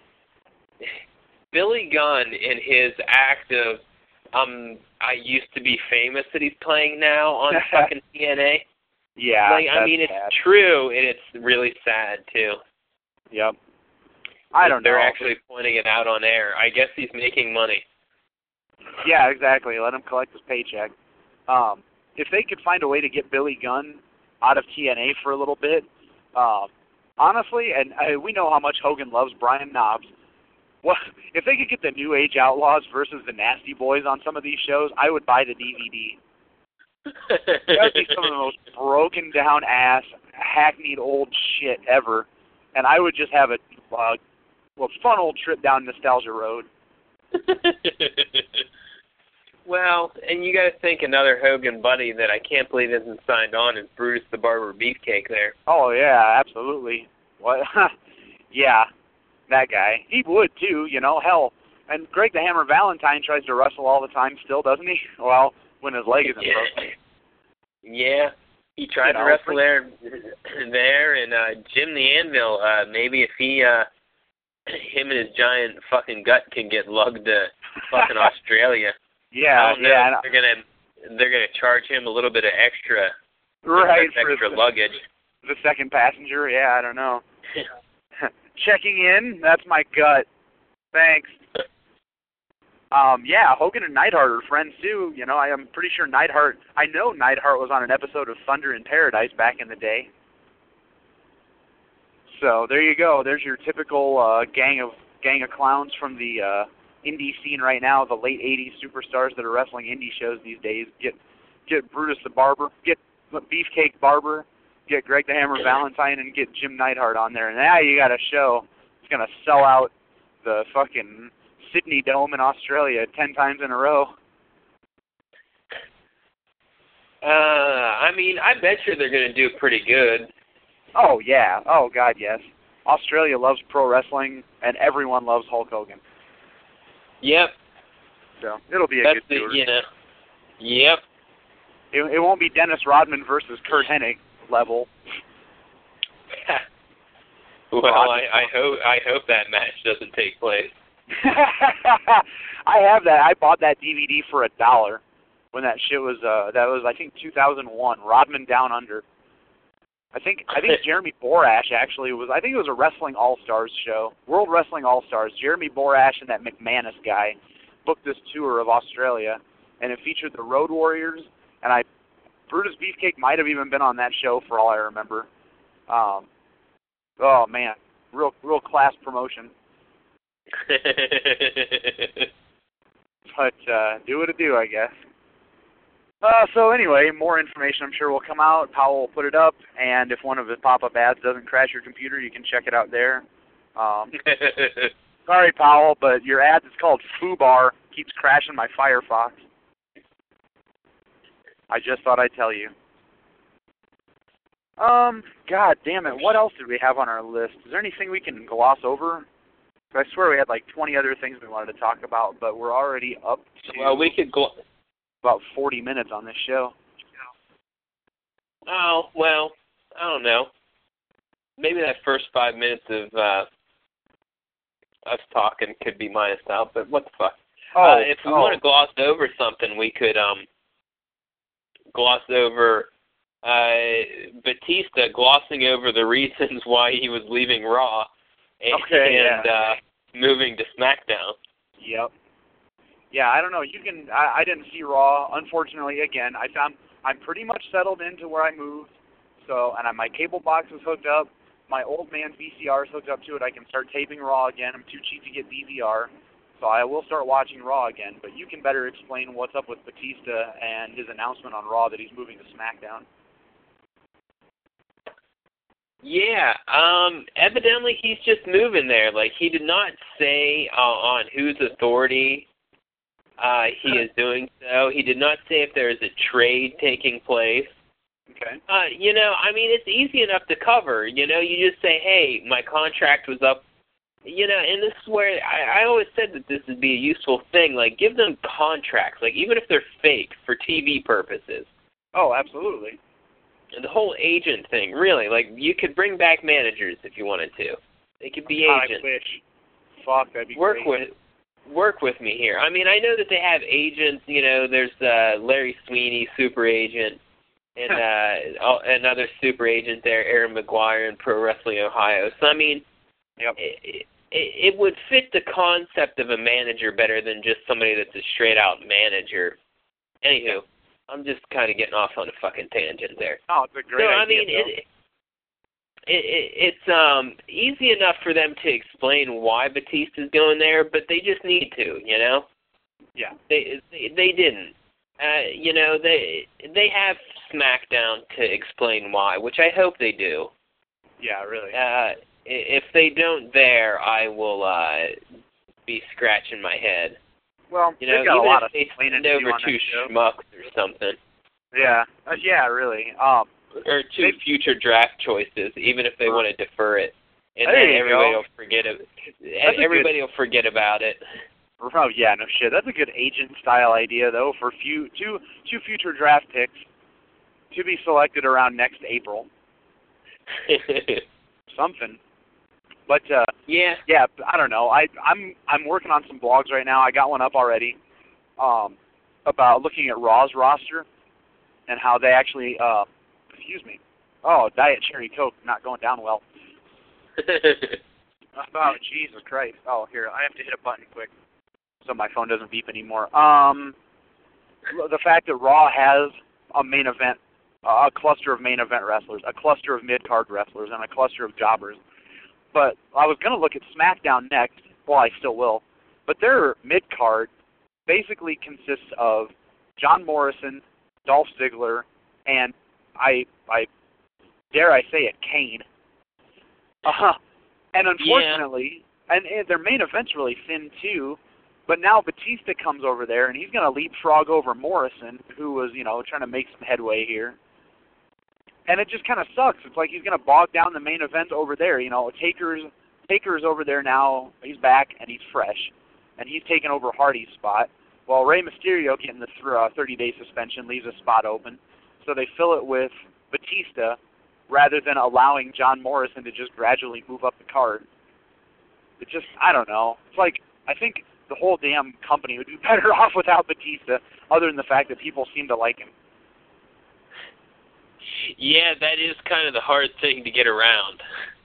Speaker 2: Billy Gunn in his act of, um, I used to be famous that he's playing now on fucking T N A.
Speaker 1: Yeah,
Speaker 2: like I mean, it's
Speaker 1: sad.
Speaker 2: true, and it's really sad too.
Speaker 1: Yep. I don't
Speaker 2: They're
Speaker 1: know.
Speaker 2: They're actually pointing it out on air. I guess he's making money.
Speaker 1: Yeah, exactly. Let him collect his paycheck. Um, if they could find a way to get Billy Gunn out of T N A for a little bit, uh, honestly, and uh, we know how much Hogan loves Brian Knobbs. Well, if they could get the New Age Outlaws versus the Nasty Boys on some of these shows, I would buy the D V D. That would be some of the most broken down ass, hackneyed old shit ever, and I would just have a uh, well, fun old trip down nostalgia road.
Speaker 2: Well, and you got to think another Hogan buddy that I can't believe isn't signed on is Brutus the Barber Beefcake there.
Speaker 1: Oh yeah, absolutely. What? Yeah, that guy. He would too, you know. Hell, and Greg the Hammer Valentine tries to wrestle all the time, still, doesn't he? Well, when his leg isn't broken.
Speaker 2: Yeah, he tried
Speaker 1: You
Speaker 2: to
Speaker 1: know,
Speaker 2: wrestle there, there, and uh, Jim the Anvil. Uh, maybe if he, uh, him and his giant fucking gut can get lugged to fucking Australia.
Speaker 1: Yeah,
Speaker 2: I don't know.
Speaker 1: yeah.
Speaker 2: They're gonna, they're gonna charge him a little bit of extra,
Speaker 1: Right,
Speaker 2: extra
Speaker 1: for
Speaker 2: luggage.
Speaker 1: The second passenger. Yeah, I don't know. Checking in. That's my gut. Thanks. Um, yeah, Hogan and Neidhart are friends too. You know, I am pretty sure Neidhart. I know Neidhart was on an episode of Thunder in Paradise back in the day. So there you go. There's your typical uh, gang of gang of clowns from the uh, indie scene right now. The late eighties superstars that are wrestling indie shows these days. Get get Brutus the Barber. Get Beefcake Barber. Get Greg the Hammer Valentine, and get Jim Neidhart on there. And now you got a show. It's gonna sell out the fucking Sydney Dome in Australia ten times in a row.
Speaker 2: Uh, I mean, I bet you they're going to do pretty good.
Speaker 1: Oh, yeah. Oh, God, yes. Australia loves pro wrestling, and everyone loves Hulk Hogan.
Speaker 2: Yep.
Speaker 1: So, it'll be a
Speaker 2: That's
Speaker 1: good
Speaker 2: the,
Speaker 1: tour.
Speaker 2: you know. Yep.
Speaker 1: It, it won't be Dennis Rodman versus Kurt Hennig level.
Speaker 2: Well, I, I hope I hope that match doesn't take place.
Speaker 1: I have that. I bought that D V D for a dollar when that shit was. Uh, that was I think two thousand one. Rodman Down Under. I think I think Jeremy Borash actually was. I think it was a Wrestling All Stars show, World Wrestling All Stars. Jeremy Borash and that McManus guy booked this tour of Australia, and it featured the Road Warriors. And I, Brutus Beefcake might have even been on that show for all I remember. Um, oh man, real real class promotion. But uh, do what it do, I guess. Uh, so anyway, more information I'm sure will come out. Powell will put it up, and if one of his pop-up ads doesn't crash your computer, you can check it out there. Um, sorry, Powell, but your ad is called FooBar. Keeps crashing my Firefox. I just thought I'd tell you. Um, God damn it, what else did we have on our list? Is there anything we can gloss over? I swear we had like twenty other things we wanted to talk about, but we're already up to
Speaker 2: well, we could gl-
Speaker 1: about forty minutes on this show.
Speaker 2: Oh, well, I don't know. Maybe that first five minutes of uh, us talking could be minused out, but what the fuck?
Speaker 1: Oh,
Speaker 2: uh, if we
Speaker 1: oh.
Speaker 2: want to gloss over something, we could um, gloss over uh, Batista glossing over the reasons why he was leaving Raw and,
Speaker 1: okay,
Speaker 2: and
Speaker 1: yeah.
Speaker 2: uh, moving to SmackDown.
Speaker 1: Yep. Yeah, I don't know. You can. I, I didn't see Raw. Unfortunately, again, I found I'm pretty much settled into where I moved. So, and I, my cable box is hooked up. My old man V C R is hooked up to it. I can start taping Raw again. I'm too cheap to get D V R, so I will start watching Raw again. But you can better explain what's up with Batista and his announcement on Raw that he's moving to SmackDown.
Speaker 2: Yeah, um, evidently he's just moving there. Like, he did not say uh, on whose authority uh, he is doing so. He did not say if there is a trade taking place.
Speaker 1: Okay.
Speaker 2: Uh, you know, I mean, it's easy enough to cover. You know, you just say, hey, my contract was up. You know, and this is where I, I always said that this would be a useful thing. Like, give them contracts, like, even if they're fake, for T V purposes.
Speaker 1: Oh, absolutely.
Speaker 2: And the whole agent thing, really, like, you could bring back managers if you wanted to. They could be agents.
Speaker 1: I wish. Fuck, that'd be
Speaker 2: work
Speaker 1: great.
Speaker 2: with, work with me here. I mean, I know that they have agents. You know, there's uh, Larry Sweeney, super agent, and uh, another super agent there, Aaron McGuire in Pro Wrestling Ohio. So, I mean,
Speaker 1: yep.
Speaker 2: it, it, it would fit the concept of a manager better than just somebody that's a straight-out manager. Anywho. I'm just kind of getting off on a fucking tangent there.
Speaker 1: Oh, it's a great
Speaker 2: so,
Speaker 1: idea.
Speaker 2: I mean, it, it, it, it's um easy enough for them to explain why Batista's going there, but they just need to, you know?
Speaker 1: Yeah.
Speaker 2: They they, they didn't. Uh, you know, they they have SmackDown to explain why, which I hope they do.
Speaker 1: Yeah, really.
Speaker 2: Uh, if they don't there, I will uh, be scratching my head.
Speaker 1: Well,
Speaker 2: you know,
Speaker 1: they've got
Speaker 2: even
Speaker 1: a lot
Speaker 2: if
Speaker 1: of
Speaker 2: they
Speaker 1: explaining
Speaker 2: send
Speaker 1: to do
Speaker 2: over
Speaker 1: on
Speaker 2: two
Speaker 1: that show.
Speaker 2: schmucks or something.
Speaker 1: Yeah, uh, yeah, really. Um,
Speaker 2: or two
Speaker 1: they,
Speaker 2: future draft choices, even if they want to defer it, and
Speaker 1: there
Speaker 2: then
Speaker 1: you
Speaker 2: everybody
Speaker 1: go.
Speaker 2: will forget it.
Speaker 1: That's
Speaker 2: Everybody
Speaker 1: good,
Speaker 2: will forget about it.
Speaker 1: Oh yeah, no shit. That's a good agent style idea though for few two two future draft picks to be selected around next April. Something. But uh,
Speaker 2: yeah,
Speaker 1: yeah, I don't know. I I'm I'm working on some blogs right now. I got one up already um, about looking at Raw's roster and how they actually. Uh, excuse me. Oh, Diet Cherry Coke not going down well. Oh, Jesus Christ. Oh, here, I have to hit a button quick so my phone doesn't beep anymore. Um, the fact that Raw has a main event, uh, a cluster of main event wrestlers, a cluster of mid-card wrestlers, and a cluster of jobbers. But I was going to look at SmackDown next. Well, I still will. But their mid-card basically consists of John Morrison, Dolph Ziggler, and I, I dare I say it, Kane. Uh-huh. And unfortunately, yeah. and, and their main event's really thin too. But now Batista comes over there, and he's going to leapfrog over Morrison, who was, you know, trying to make some headway here. And it just kind of sucks. It's like he's going to bog down the main event over there. You know, Taker's Taker's over there now. He's back, and he's fresh. And he's taking over Hardy's spot, while Rey Mysterio, getting the thirty-day suspension, leaves a spot open. So they fill it with Batista, rather than allowing John Morrison to just gradually move up the card. It just, I don't know. It's like, I think the whole damn company would be better off without Batista, other than the fact that people seem to like him.
Speaker 2: Yeah, that is kind of the hard thing to get around.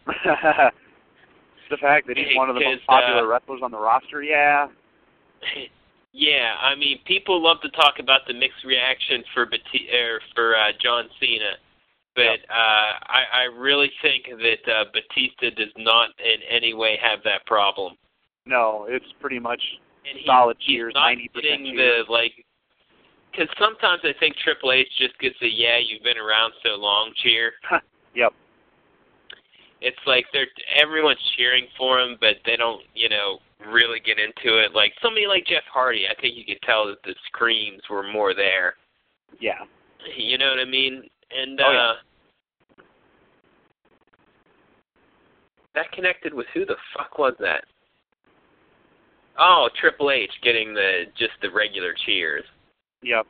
Speaker 1: The fact that he's one of the most popular uh, wrestlers on the roster, yeah.
Speaker 2: Yeah, I mean, people love to talk about the mixed reaction for Bati- er, for uh, John Cena, but yep. uh, I, I really think that uh, Batista does not in any way have that problem.
Speaker 1: No, it's pretty much
Speaker 2: and he,
Speaker 1: solid
Speaker 2: he's
Speaker 1: cheers,
Speaker 2: not
Speaker 1: ninety percent
Speaker 2: getting
Speaker 1: cheers.
Speaker 2: the, like, because sometimes I think Triple H just gets the, yeah, you've been around so long cheer.
Speaker 1: Yep.
Speaker 2: It's like they're everyone's cheering for him, but they don't, you know, really get into it. Like somebody like Jeff Hardy, I think you could tell that the screams were more there.
Speaker 1: Yeah.
Speaker 2: You know what I mean? And
Speaker 1: oh,
Speaker 2: uh,
Speaker 1: yeah.
Speaker 2: that connected with who the fuck was that? Oh, Triple H getting the just the regular cheers.
Speaker 1: Yep.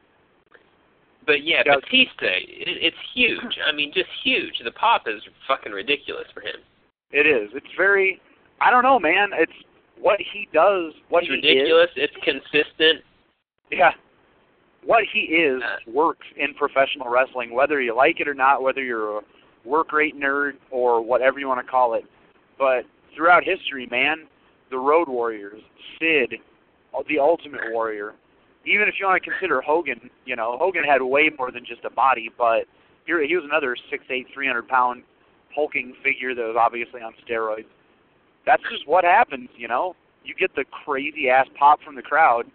Speaker 2: But yeah,
Speaker 1: yeah.
Speaker 2: Batista, it, it's huge. I mean, just huge. The pop is fucking ridiculous for him.
Speaker 1: It is. It's very, I don't know, man. It's what he does, what
Speaker 2: it's
Speaker 1: he
Speaker 2: ridiculous.
Speaker 1: is.
Speaker 2: It's consistent.
Speaker 1: Yeah. What he is
Speaker 2: uh,
Speaker 1: works in professional wrestling, whether you like it or not, whether you're a work rate nerd or whatever you want to call it. But throughout history, man, the Road Warriors, Sid, the Ultimate Warrior, even if you want to consider Hogan, you know, Hogan had way more than just a body, but he was another six eight, three hundred pound hulking figure that was obviously on steroids. That's just what happens, you know. You get the crazy-ass pop from the crowd.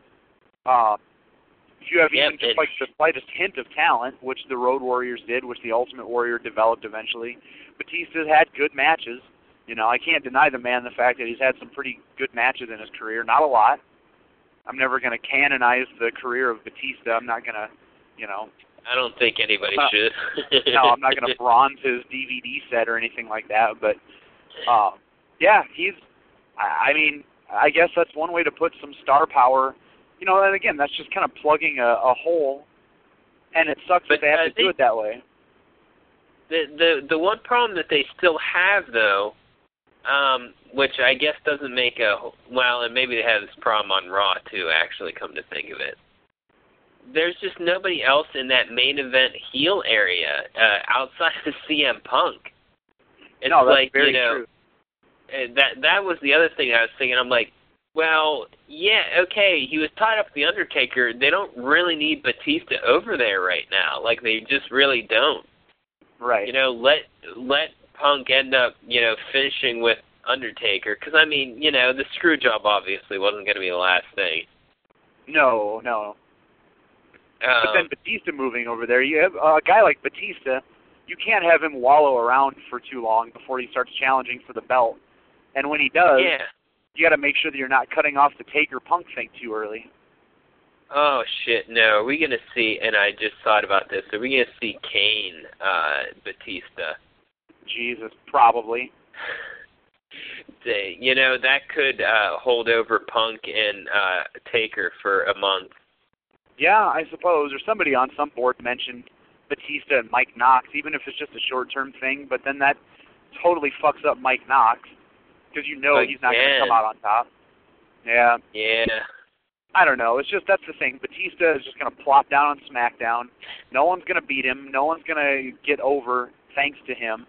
Speaker 1: Uh, you have
Speaker 2: yep,
Speaker 1: even just like the slightest hint of talent, which the Road Warriors did, which the Ultimate Warrior developed eventually. Batista's had good matches. You know, I can't deny the man the fact that he's had some pretty good matches in his career. Not a lot. I'm never going to canonize the career of Batista. I'm not going to, you know.
Speaker 2: I don't think anybody
Speaker 1: uh,
Speaker 2: should.
Speaker 1: No, I'm not going to bronze his D V D set or anything like that. But, uh, yeah, he's, I, I mean, I guess that's one way to put some star power. You know, and again, that's just kind of plugging a, a hole, and it sucks
Speaker 2: but,
Speaker 1: that they have
Speaker 2: uh,
Speaker 1: to do
Speaker 2: they,
Speaker 1: it that way.
Speaker 2: The, the, the one problem that they still have, though, Um, which I guess doesn't make a, well, and maybe they have this problem on Raw, too, actually, come to think of it. There's just nobody else in that main event heel area uh, outside of C M Punk. It's
Speaker 1: no, that's
Speaker 2: like,
Speaker 1: very
Speaker 2: you know,
Speaker 1: true.
Speaker 2: that that was the other thing I was thinking. I'm like, well, yeah, okay, he was tied up with The Undertaker. They don't really need Batista over there right now. Like, they just really don't.
Speaker 1: Right.
Speaker 2: You know, let let Punk end up, you know, finishing with Undertaker. Because, I mean, you know, the screw job obviously wasn't going to be the last thing.
Speaker 1: No, no.
Speaker 2: Um,
Speaker 1: but then Batista moving over there, you have uh, a guy like Batista, you can't have him wallow around for too long before he starts challenging for the belt. And when he does,
Speaker 2: yeah.
Speaker 1: you got to make sure that you're not cutting off the Taker Punk thing too early.
Speaker 2: Oh, shit, no. Are we going to see, and I just thought about this, are we going to see Kane uh, Batista?
Speaker 1: Jesus, probably.
Speaker 2: They, you know, that could uh, hold over Punk and uh, Taker for a month.
Speaker 1: Yeah, I suppose. Or somebody on some board mentioned Batista and Mike Knox, even if it's just a short-term thing, but then that totally fucks up Mike Knox, because you know
Speaker 2: Again.
Speaker 1: he's not going to come out on top. Yeah.
Speaker 2: Yeah.
Speaker 1: I don't know. It's just, that's the thing. Batista is just going to plop down on SmackDown. No one's going to beat him. No one's going to get over thanks to him.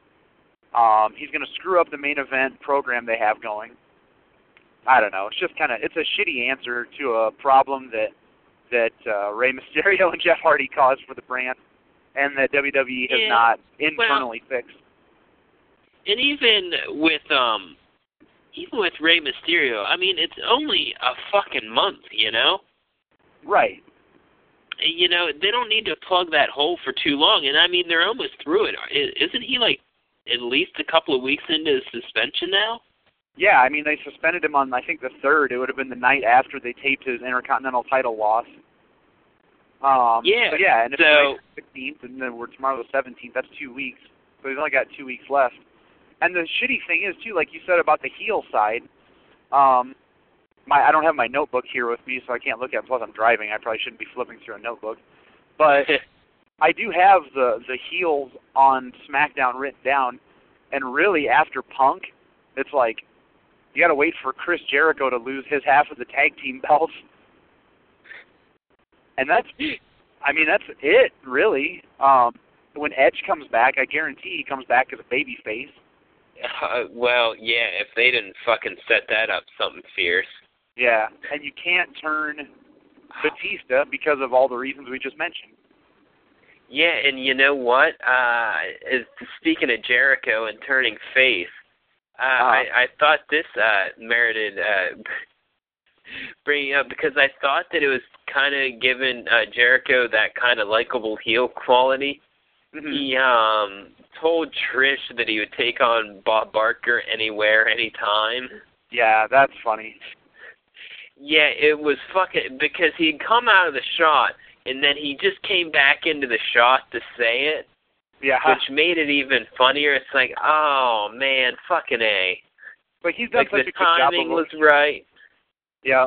Speaker 1: Um, he's going to screw up the main event program they have going. I don't know. It's just kind of, it's a shitty answer to a problem that that uh, Rey Mysterio and Jeff Hardy caused for the brand, and that W W E has
Speaker 2: yeah.
Speaker 1: not internally
Speaker 2: well,
Speaker 1: fixed.
Speaker 2: And even with um, even with Rey Mysterio, I mean, it's only a fucking month, you know.
Speaker 1: Right.
Speaker 2: You know, they don't need to plug that hole for too long. And I mean, they're almost through it. Isn't he like? at least a couple of weeks into his suspension now?
Speaker 1: Yeah, I mean, they suspended him on, I think, the third. It would have been the night after they taped his Intercontinental title loss. Um,
Speaker 2: yeah.
Speaker 1: So, yeah, and it's
Speaker 2: so,
Speaker 1: the sixteenth, and then we're tomorrow the seventeenth. That's two weeks. So he's only got two weeks left. And the shitty thing is, too, like you said about the heel side, um, my I don't have my notebook here with me, so I can't look at it. Plus, I'm driving. I probably shouldn't be flipping through a notebook. But I do have the, the heels on SmackDown written down, and really, after Punk, it's like, you got to wait for Chris Jericho to lose his half of the tag team belts. And that's, I mean, that's it, really. Um, when Edge comes back, I guarantee he comes back as a babyface.
Speaker 2: Uh, well, yeah, if they didn't fucking set that up something fierce.
Speaker 1: Yeah, and you can't turn Batista because of all the reasons we just mentioned.
Speaker 2: Yeah, and you know what? Uh, is, speaking of Jericho and turning face, uh, uh, I, I thought this uh, merited uh, bringing up because I thought that it was kind of giving uh, Jericho that kind of likable heel quality. Mm-hmm. He um, told Trish that he would take on Bob Barker anywhere, anytime.
Speaker 1: Yeah, that's funny.
Speaker 2: Yeah, it was fucking, because he'd come out of the shot, and then he just came back into the shot to say it,
Speaker 1: yeah,
Speaker 2: which made it even funnier. It's like, oh, man, fucking A.
Speaker 1: But he's done
Speaker 2: like,
Speaker 1: such
Speaker 2: the
Speaker 1: a good job.
Speaker 2: timing was right.
Speaker 1: Yeah.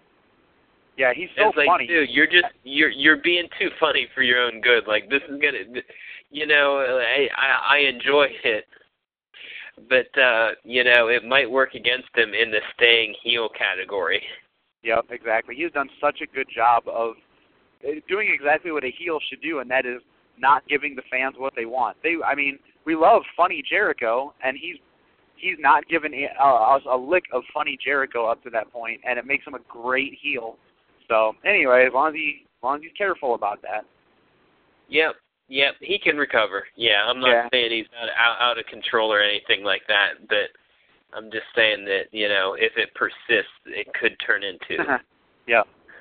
Speaker 1: Yeah, he's so
Speaker 2: it's like,
Speaker 1: funny.
Speaker 2: Dude, you're just, you're you're being too funny for your own good. Like, this is gonna, you know, I, I, I enjoy it. But, uh, you know, it might work against him in the staying heel category.
Speaker 1: Yep, exactly. He's done such a good job of doing exactly what a heel should do, and that is not giving the fans what they want. They, I mean, we love funny Jericho, and he's he's not given us a, a lick of funny Jericho up to that point, and it makes him a great heel. So, anyway, as long as he, as long as he's careful about that.
Speaker 2: Yep, yep, he can recover. Yeah, I'm not
Speaker 1: yeah.
Speaker 2: saying he's out, out out of control or anything like that, but I'm just saying that, you know, if it persists, it could turn into.
Speaker 1: Yeah.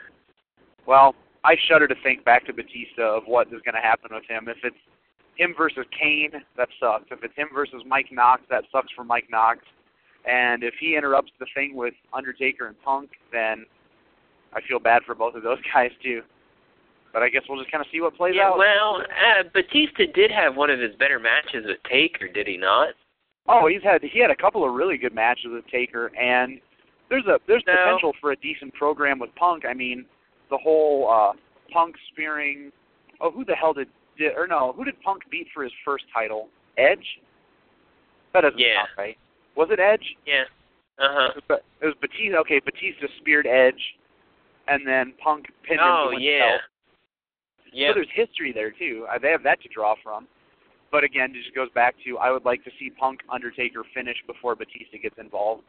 Speaker 1: Well, I shudder to think back to Batista of what is going to happen with him. If it's him versus Kane, that sucks. If it's him versus Mike Knox, that sucks for Mike Knox. And if he interrupts the thing with Undertaker and Punk, then I feel bad for both of those guys too. But I guess we'll just kind of see what plays
Speaker 2: yeah,
Speaker 1: out.
Speaker 2: Well, uh, Batista did have one of his better matches with Taker, did he not?
Speaker 1: Oh, he's had he had a couple of really good matches with Taker, and there's a there's
Speaker 2: no.
Speaker 1: potential for a decent program with Punk. I mean, the whole uh, Punk spearing. Oh, who the hell did, did or no? Who did Punk beat for his first title? Edge. That doesn't
Speaker 2: yeah.
Speaker 1: sound right. Was it Edge?
Speaker 2: Yeah. Uh huh.
Speaker 1: It was, it was Batista. Okay, Batista speared Edge, and then Punk pinned
Speaker 2: oh,
Speaker 1: him to win
Speaker 2: yeah.
Speaker 1: the belt.
Speaker 2: Yeah.
Speaker 1: So there's history there too. Uh, they have that to draw from. But again, it just goes back to I would like to see Punk Undertaker finish before Batista gets involved.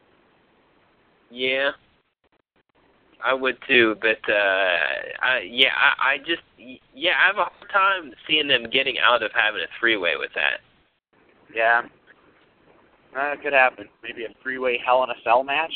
Speaker 2: Yeah, I would too. But uh, I, yeah, I, I just yeah, I have a hard time seeing them getting out of having a three-way with that.
Speaker 1: Yeah, uh, it could happen. Maybe a three-way Hell in a Cell match.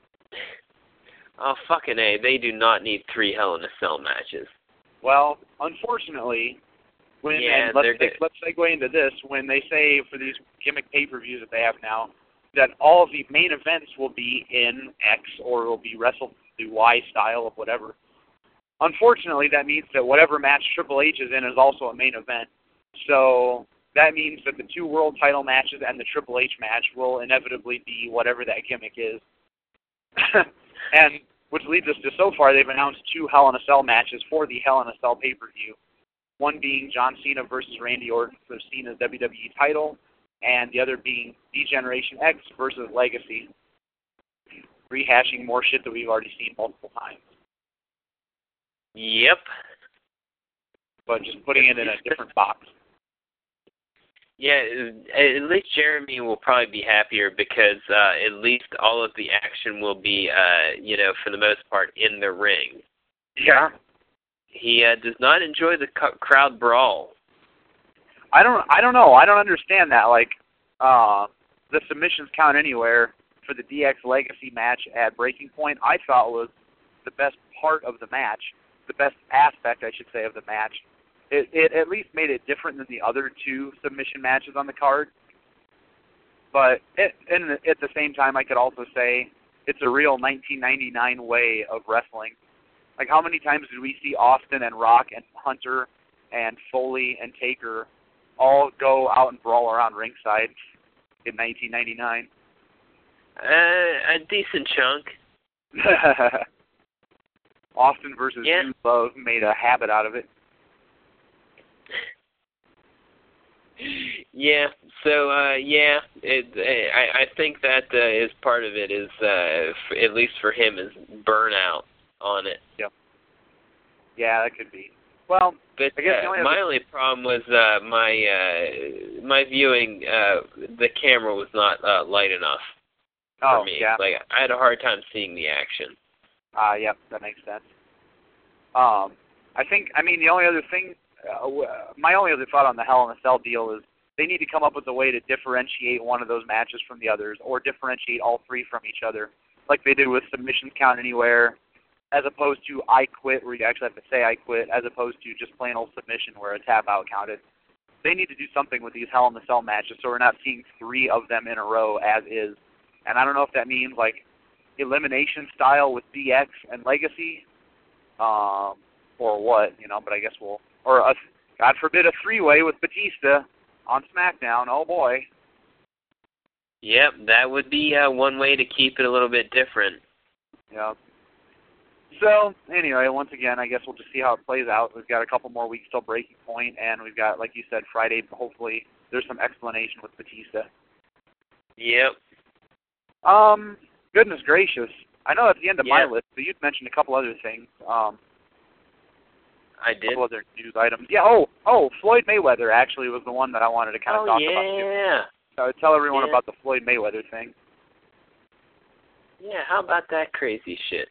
Speaker 2: Oh fucking A! They do not need three Hell in a Cell matches.
Speaker 1: Well, unfortunately. When,
Speaker 2: yeah,
Speaker 1: and let's,
Speaker 2: they're
Speaker 1: let's segue into this. When they say for these gimmick pay-per-views that they have now, that all of the main events will be in X or will be wrestled the Y style of whatever. Unfortunately, that means that whatever match Triple H is in is also a main event. So that means that the two world title matches and the Triple H match will inevitably be whatever that gimmick is. And which leads us to so far they've announced two Hell in a Cell matches for the Hell in a Cell pay-per-view. One being John Cena versus Randy Orton for Cena's W W E title, and the other being D-Generation X versus Legacy, rehashing more shit that we've already seen multiple times.
Speaker 2: Yep.
Speaker 1: But just putting it in a different box.
Speaker 2: Yeah, at least Jeremy will probably be happier because uh, at least all of the action will be, uh, you know, for the most part, in the ring.
Speaker 1: Yeah.
Speaker 2: He uh, does not enjoy the cu- crowd brawl.
Speaker 1: I don't. I don't know. I don't understand that. Like, uh, the submissions count anywhere for the D X Legacy match at Breaking Point. I thought was the best part of the match, the best aspect, I should say, of the match. It, it at least made it different than the other two submission matches on the card. But it, and at the same time, I could also say it's a real nineteen ninety-nine way of wrestling. Like, how many times did we see Austin and Rock and Hunter and Foley and Taker all go out and brawl around ringside in nineteen ninety-nine?
Speaker 2: Uh, a decent chunk.
Speaker 1: Austin versus
Speaker 2: yeah.
Speaker 1: Dude Love made a habit out of it.
Speaker 2: Yeah, so, uh, yeah, it, I, I think that uh, is part of it, is, uh, f- at least for him, is burnout on it.
Speaker 1: Yep. Yeah, that could be. Well,
Speaker 2: but
Speaker 1: I guess
Speaker 2: uh,
Speaker 1: the only
Speaker 2: my
Speaker 1: other...
Speaker 2: only problem was uh, my uh, my viewing, uh, the camera was not uh, light enough for
Speaker 1: oh,
Speaker 2: me.
Speaker 1: Yeah.
Speaker 2: Like, I had a hard time seeing the action.
Speaker 1: Ah, uh, yep, that makes sense. Um, I think, I mean, the only other thing, uh, my only other thought on the Hell in a Cell deal is they need to come up with a way to differentiate one of those matches from the others, or differentiate all three from each other, like they did with Submissions Count Anywhere, as opposed to I Quit, where you actually have to say I quit, as opposed to just plain old submission where a tap out counted. They need to do something with these Hell in a Cell matches so we're not seeing three of them in a row as is. And I don't know if that means, like, elimination style with D X and Legacy, um, or what, you know, but I guess we'll, or a, God forbid, a three-way with Batista on SmackDown. Oh, boy.
Speaker 2: Yep, that would be uh, one way to keep it a little bit different.
Speaker 1: Yeah. So, anyway, once again, I guess we'll just see how it plays out. We've got a couple more weeks till Breaking Point, and we've got, like you said, Friday, hopefully there's some explanation with Batista.
Speaker 2: Yep.
Speaker 1: Um, goodness gracious. I know that's the end of
Speaker 2: yep.
Speaker 1: my list, but you'd mentioned a couple other things. Um,
Speaker 2: I did.
Speaker 1: A couple other news items. Yeah, oh, oh, Floyd Mayweather actually was the one that I wanted to kind of
Speaker 2: oh,
Speaker 1: talk
Speaker 2: yeah.
Speaker 1: about.
Speaker 2: Yeah.
Speaker 1: So tell everyone
Speaker 2: yeah.
Speaker 1: about the Floyd Mayweather thing.
Speaker 2: Yeah, how about that crazy shit?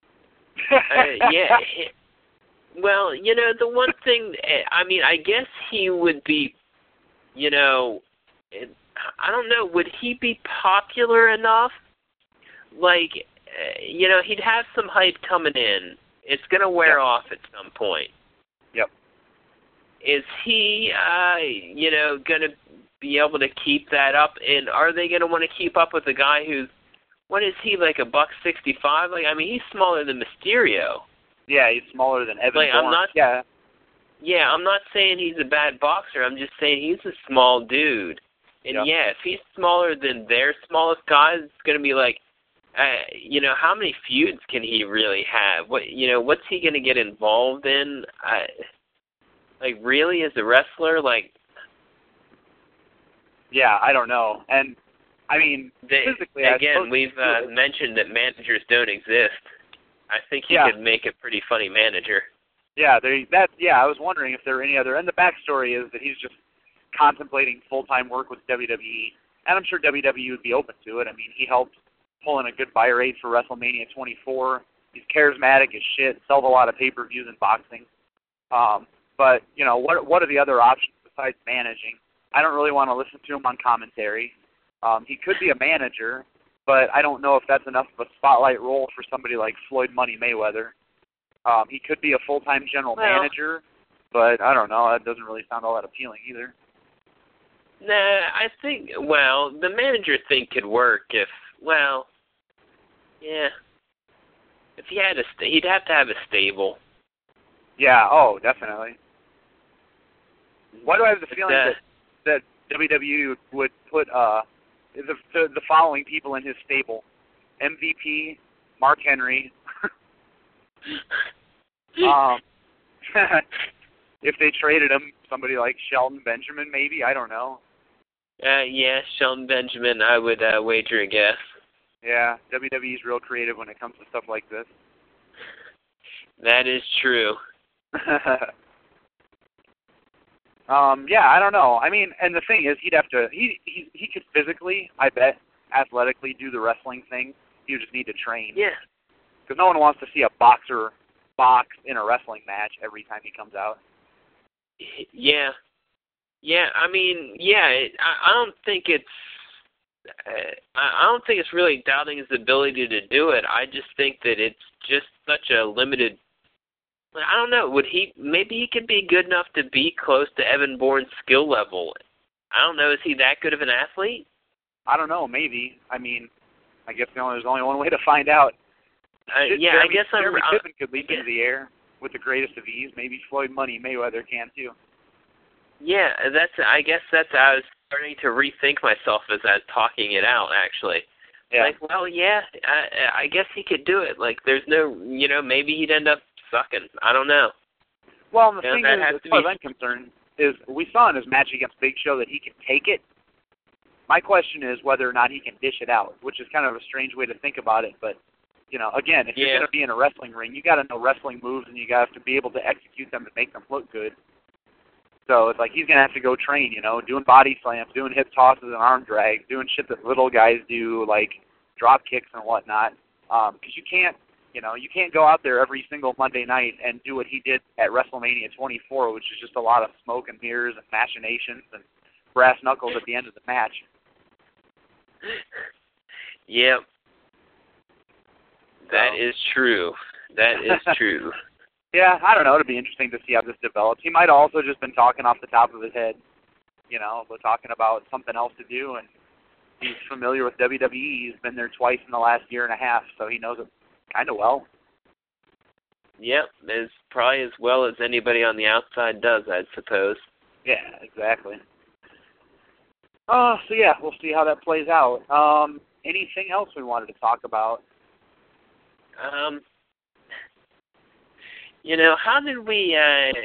Speaker 2: uh, yeah. Well, you know, the one thing, I mean, I guess he would be, you know, I don't know, would he be popular enough? Like, you know, he'd have some hype coming in. It's going to wear
Speaker 1: yep.
Speaker 2: off at some point.
Speaker 1: Yep.
Speaker 2: Is he, uh, you know, going to be able to keep that up? And are they going to want to keep up with a guy who's, what is he, like a buck sixty-five? Like, I mean, he's smaller than Mysterio.
Speaker 1: Yeah, he's smaller than Evan
Speaker 2: like,
Speaker 1: Bourne.
Speaker 2: I'm not,
Speaker 1: yeah.
Speaker 2: Yeah, I'm not saying he's a bad boxer. I'm just saying he's a small dude. And,
Speaker 1: yep.
Speaker 2: yeah, if he's smaller than their smallest guys, it's going to be like, uh, you know, how many feuds can he really have? What, you know, what's he going to get involved in? I, like, really, as a wrestler? Like,
Speaker 1: yeah, I don't know. And, I mean,
Speaker 2: they,
Speaker 1: physically,
Speaker 2: again, we've uh, mentioned that managers don't exist. I think he
Speaker 1: yeah.
Speaker 2: could make a pretty funny manager.
Speaker 1: Yeah, there. That. Yeah, I was wondering if there were any other. And the backstory is that he's just contemplating full-time work with W W E, and I'm sure W W E would be open to it. I mean, he helped pull in a good buy rate for WrestleMania twenty-four. He's charismatic as shit, sells a lot of pay-per-views in boxing. Um, but, you know, what what are the other options besides managing? I don't really want to listen to him on commentary. Um, he could be a manager, but I don't know if that's enough of a spotlight role for somebody like Floyd Money Mayweather. Um, he could be a full-time general
Speaker 2: well,
Speaker 1: manager, but I don't know. That doesn't really sound all that appealing either.
Speaker 2: Nah, I think, well, the manager thing could work if, well, yeah. If he had a, st- he'd have to have a stable.
Speaker 1: Yeah, oh, definitely. Why do I have the feeling
Speaker 2: uh,
Speaker 1: that, that W W E would put uh, the, the the following people in his stable? M V P, Mark Henry. um, if they traded him, somebody like Shelton Benjamin, maybe, I don't know.
Speaker 2: Uh, yeah, Shelton Benjamin, I would uh, wager a guess.
Speaker 1: Yeah, W W E's real creative when it comes to stuff like this.
Speaker 2: That is true.
Speaker 1: um, yeah, I don't know. I mean, and the thing is, he'd have to, he, he, he could physically, I bet, athletically do the wrestling thing. He would just need to train.
Speaker 2: Yeah.
Speaker 1: Because no one wants to see a boxer box in a wrestling match every time he comes out.
Speaker 2: Yeah. Yeah, I mean, yeah, it, I, I don't think it's, uh, I don't think it's really doubting his ability to do it. I just think that it's just such a limited, I don't know, would he, maybe he could be good enough to be close to Evan Bourne's skill level. I don't know, is he that good of an athlete?
Speaker 1: I don't know, maybe. I mean, I guess you know, there's only one way to find out.
Speaker 2: Uh, yeah,
Speaker 1: Jeremy,
Speaker 2: I guess I'm.
Speaker 1: Jeremy
Speaker 2: Uh,
Speaker 1: Piven could leap into the air with the greatest of ease. Maybe Floyd Money Mayweather can too.
Speaker 2: Yeah, that's. I guess that's. I was starting to rethink myself as I was talking it out. Actually,
Speaker 1: Yeah.
Speaker 2: like, well, yeah, I, I guess he could do it. Like, there's no, you know, maybe he'd end up sucking. I don't know.
Speaker 1: Well, and the
Speaker 2: You know,
Speaker 1: thing
Speaker 2: that
Speaker 1: is,
Speaker 2: has
Speaker 1: as
Speaker 2: to
Speaker 1: far
Speaker 2: be-
Speaker 1: as I'm concerned, is we saw in his match against Big Show that he can take it. My question is whether or not he can dish it out, which is kind of a strange way to think about it. But, you know, again, if you're
Speaker 2: Yeah.
Speaker 1: going to be in a wrestling ring, you got to know wrestling moves and you got to be able to execute them and make them look good. So it's like he's going to have to go train, you know, doing body slams, doing hip tosses and arm drags, doing shit that little guys do, like drop kicks and whatnot. Because um, you can't, you know, you can't go out there every single Monday night and do what he did at WrestleMania twenty-four, which is just a lot of smoke and mirrors and machinations and brass knuckles at the end of the match.
Speaker 2: Yep. That
Speaker 1: So.
Speaker 2: is true. That is true.
Speaker 1: Yeah, I don't know. It'll be interesting to see how this develops. He might have also just been talking off the top of his head, you know, but talking about something else to do, and he's familiar with W W E. He's been there twice in the last year and a half, so he knows it kind of well.
Speaker 2: Yep, as probably as well as anybody on the outside does, I'd suppose.
Speaker 1: Yeah, exactly. Oh, uh, so yeah, we'll see how that plays out. Um, anything else we wanted to talk about?
Speaker 2: Um, you know, how did we, uh,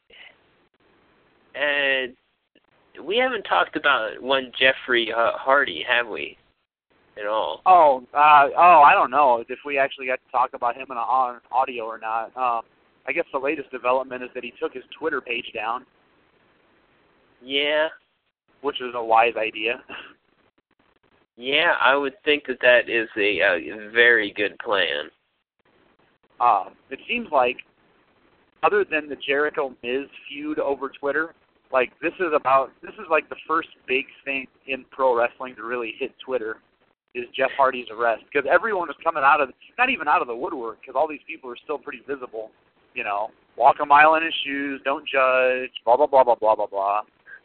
Speaker 2: uh, we haven't talked about one Jeffrey uh, Hardy, have we, at all?
Speaker 1: Oh, uh, oh, I don't know if we actually got to talk about him in on audio or not. Um, I guess the latest development is that he took his Twitter page down.
Speaker 2: Yeah.
Speaker 1: Which is a wise idea.
Speaker 2: Yeah, I would think that that is a, a very good plan.
Speaker 1: Uh, it seems like, other than the Jericho-Miz feud over Twitter, like this is about this is like the first big thing in pro wrestling to really hit Twitter is Jeff Hardy's arrest, because everyone was coming out of not even out of the woodwork, because all these people are still pretty visible. You know, walk a mile in his shoes, don't judge, blah blah blah blah blah blah blah.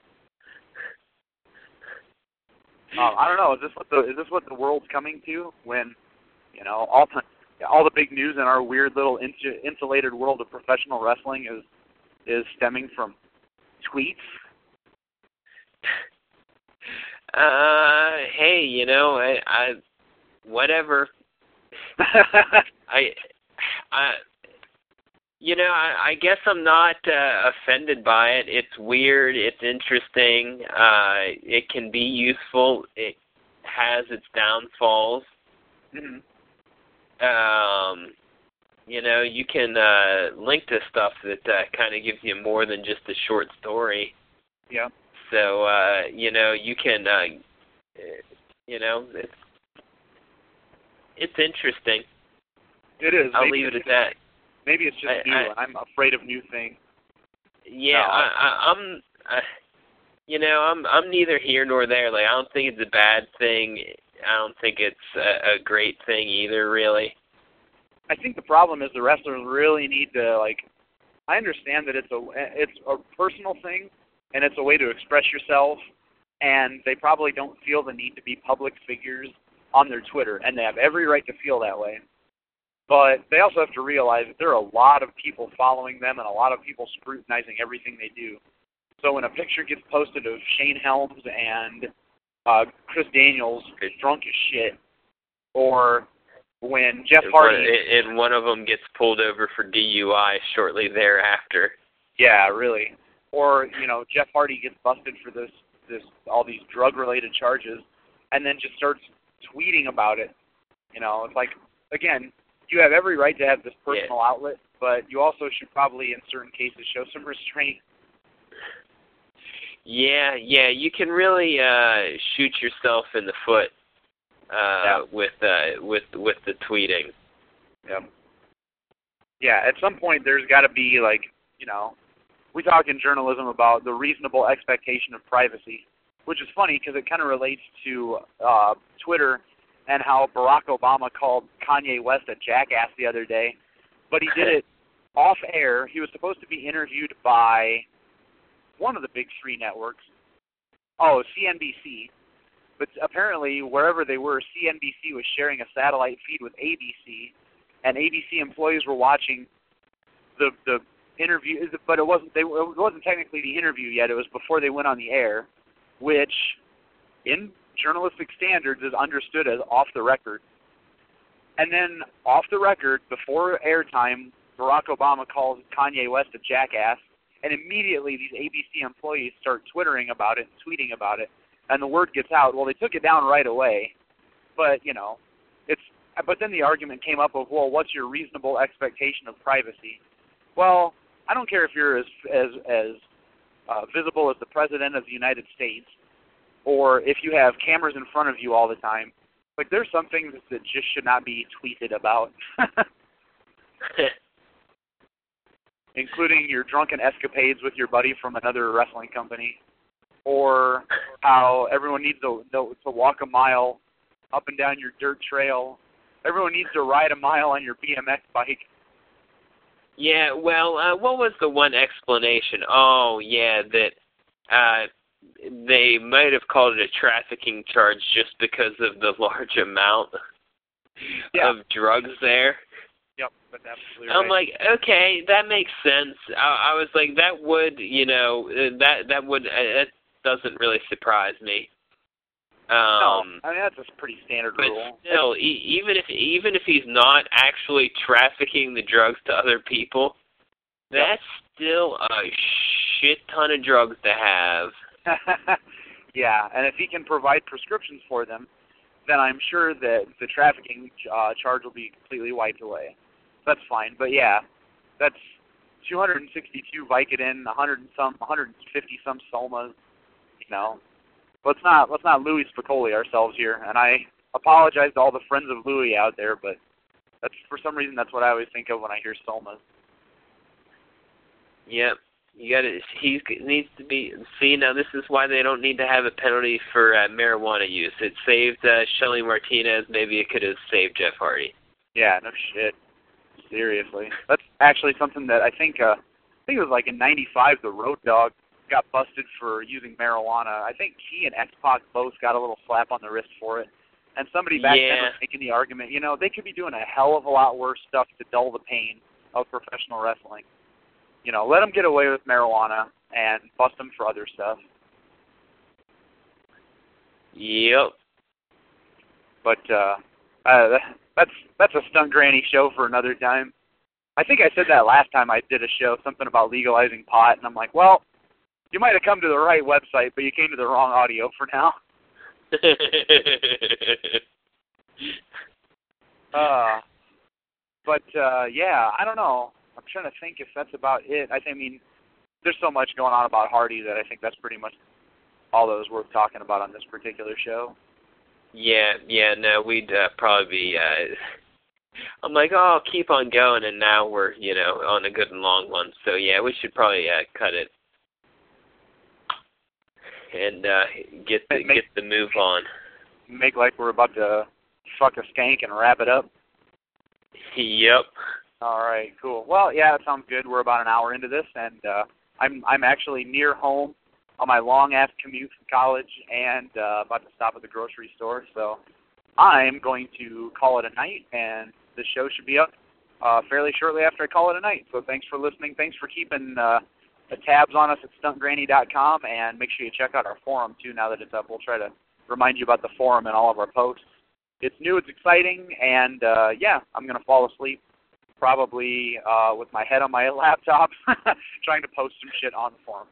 Speaker 1: Um, I don't know. Is this what the is this what the world's coming to when, you know, all all the big news in our weird little insu- insulated world of professional wrestling is is stemming from tweets?
Speaker 2: Uh, hey, you know, I, I whatever. I, I, you know, I, I guess I'm not uh, offended by it. It's weird. It's interesting. Uh, it can be useful. It has its downfalls.
Speaker 1: Mm-hmm.
Speaker 2: Um, you know, you can uh, link to stuff that uh, kind of gives you more than just a short story.
Speaker 1: Yeah.
Speaker 2: So, uh, you know, you can, uh, you know, it's, it's interesting.
Speaker 1: It is.
Speaker 2: I'll
Speaker 1: maybe
Speaker 2: leave it at
Speaker 1: just,
Speaker 2: that.
Speaker 1: Maybe it's just
Speaker 2: I,
Speaker 1: new.
Speaker 2: I,
Speaker 1: I'm afraid of new things.
Speaker 2: Yeah,
Speaker 1: no.
Speaker 2: I, I, I'm, uh, you know, I'm, I'm neither here nor there. Like, I don't think it's a bad thing. I don't think it's a, a great thing either, really.
Speaker 1: I think the problem is the wrestlers really need to, like, I understand that it's a it's a personal thing and it's a way to express yourself, and they probably don't feel the need to be public figures on their Twitter, and they have every right to feel that way. But they also have to realize that there are a lot of people following them and a lot of people scrutinizing everything they do. So when a picture gets posted of Shane Helms and uh, Chris Daniels drunk as shit, or when Jeff
Speaker 2: and
Speaker 1: Hardy...
Speaker 2: One, and one of them gets pulled over for D U I shortly thereafter.
Speaker 1: Yeah, really. Or, you know, Jeff Hardy gets busted for this, this all these drug-related charges, and then just starts tweeting about it. You know, it's like, again, you have every right to have this personal
Speaker 2: yeah.
Speaker 1: outlet, but you also should probably, in certain cases, show some restraint.
Speaker 2: Yeah, yeah, you can really uh, shoot yourself in the foot uh,
Speaker 1: yeah.
Speaker 2: with uh, with with the tweeting.
Speaker 1: Yeah. Yeah, at some point there's got to be, like, you know, we talk in journalism about the reasonable expectation of privacy, which is funny because it kind of relates to uh, Twitter and how Barack Obama called Kanye West a jackass the other day. But he did it off air. He was supposed to be interviewed by one of the big three networks. Oh, C N B C. But apparently, wherever they were, C N B C was sharing a satellite feed with A B C, and A B C employees were watching the the interview. But it wasn't they it wasn't technically the interview yet. It was before they went on the air, which, in journalistic standards, is understood as off the record. And then off the record, before airtime, Barack Obama calls Kanye West a jackass, and immediately these A B C employees start twittering about it, tweeting about it. And the word gets out. Well, they took it down right away, but you know, it's. But then the argument came up of, well, what's your reasonable expectation of privacy? Well, I don't care if you're as as as uh, visible as the President of the United States, or if you have cameras in front of you all the time. Like, there's some things that just should not be tweeted about, including your drunken escapades with your buddy from another wrestling company. Or how everyone needs to, to walk a mile up and down your dirt trail. Everyone needs to ride a mile on your B M X bike.
Speaker 2: Yeah, well, uh, what was the one explanation? Oh, yeah, that uh, they might have called it a trafficking charge just because of the large amount
Speaker 1: yeah.
Speaker 2: of drugs there.
Speaker 1: Yep, that's absolutely
Speaker 2: I'm
Speaker 1: right.
Speaker 2: like, okay, that makes sense. I, I was like, that would, you know, that that would. Uh, that doesn't really surprise me. Um,
Speaker 1: no, I mean that's a pretty standard
Speaker 2: but
Speaker 1: rule.
Speaker 2: Still, e- even if even if he's not actually trafficking the drugs to other people,
Speaker 1: yep.
Speaker 2: that's still a shit ton of drugs to have.
Speaker 1: Yeah, and if he can provide prescriptions for them, then I'm sure that the trafficking uh, charge will be completely wiped away. That's fine. But yeah, that's two hundred sixty-two Vicodin, one hundred and some, one hundred fifty some Somas. You know, let's not let's not Louis Spicoli ourselves here. And I apologize to all the friends of Louis out there, but that's for some reason that's what I always think of when I hear Somas.
Speaker 2: Yep, you got to. He needs to be. See, now this is why they don't need to have a penalty for uh, marijuana use. It saved uh, Shelly Martinez. Maybe it could have saved Jeff Hardy.
Speaker 1: Yeah, no shit. Seriously, that's actually something that I think. Uh, I think it was like in ninety-five, the Road Dogg got busted for using marijuana. I think he and X-Pac both got a little slap on the wrist for it. And somebody back
Speaker 2: yeah.
Speaker 1: then was making the argument, you know, they could be doing a hell of a lot worse stuff to dull the pain of professional wrestling. You know, let them get away with marijuana and bust them for other stuff.
Speaker 2: Yep.
Speaker 1: But uh, uh, that's that's a stunt granny show for another time. I think I said that last time I did a show, something about legalizing pot, and I'm like, well, you might have come to the right website, but you came to the wrong audio for now. uh, but, uh, yeah, I don't know. I'm trying to think if that's about it. I, think, I mean, there's so much going on about Hardy that I think that's pretty much all that was worth talking about on this particular show.
Speaker 2: Yeah, yeah, no, we'd uh, probably be, uh, I'm like, oh, keep on going, and now we're, you know, on a good and long one. So, yeah, we should probably uh, cut it. And uh, get the make, get the move on.
Speaker 1: Make like we're about to fuck a skank and wrap it up.
Speaker 2: Yep.
Speaker 1: All right, cool. Well, yeah, that sounds good. We're about an hour into this, and uh, I'm I'm actually near home on my long ass commute from college, and uh, about to stop at the grocery store. So I'm going to call it a night, and the show should be up uh, fairly shortly after I call it a night. So thanks for listening. Thanks for keeping. Uh, The tabs on us at stunt granny dot com, and make sure you check out our forum, too, now that it's up. We'll try to remind you about the forum and all of our posts. It's new, it's exciting, and, uh, yeah, I'm going to fall asleep probably uh, with my head on my laptop trying to post some shit on the forum.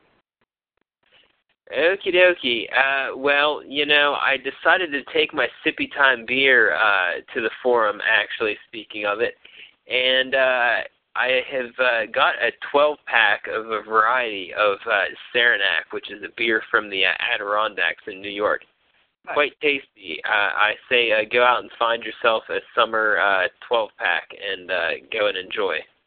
Speaker 2: Okie dokie. Uh, well, you know, I decided to take my Sippy Time beer uh, to the forum, actually, speaking of it, and uh, I have uh, got a twelve-pack of a variety of uh, Saranac, which is a beer from the uh, Adirondacks in New York. Nice. Quite tasty. Uh, I say uh, go out and find yourself a summer uh, twelve-pack and uh, go and enjoy.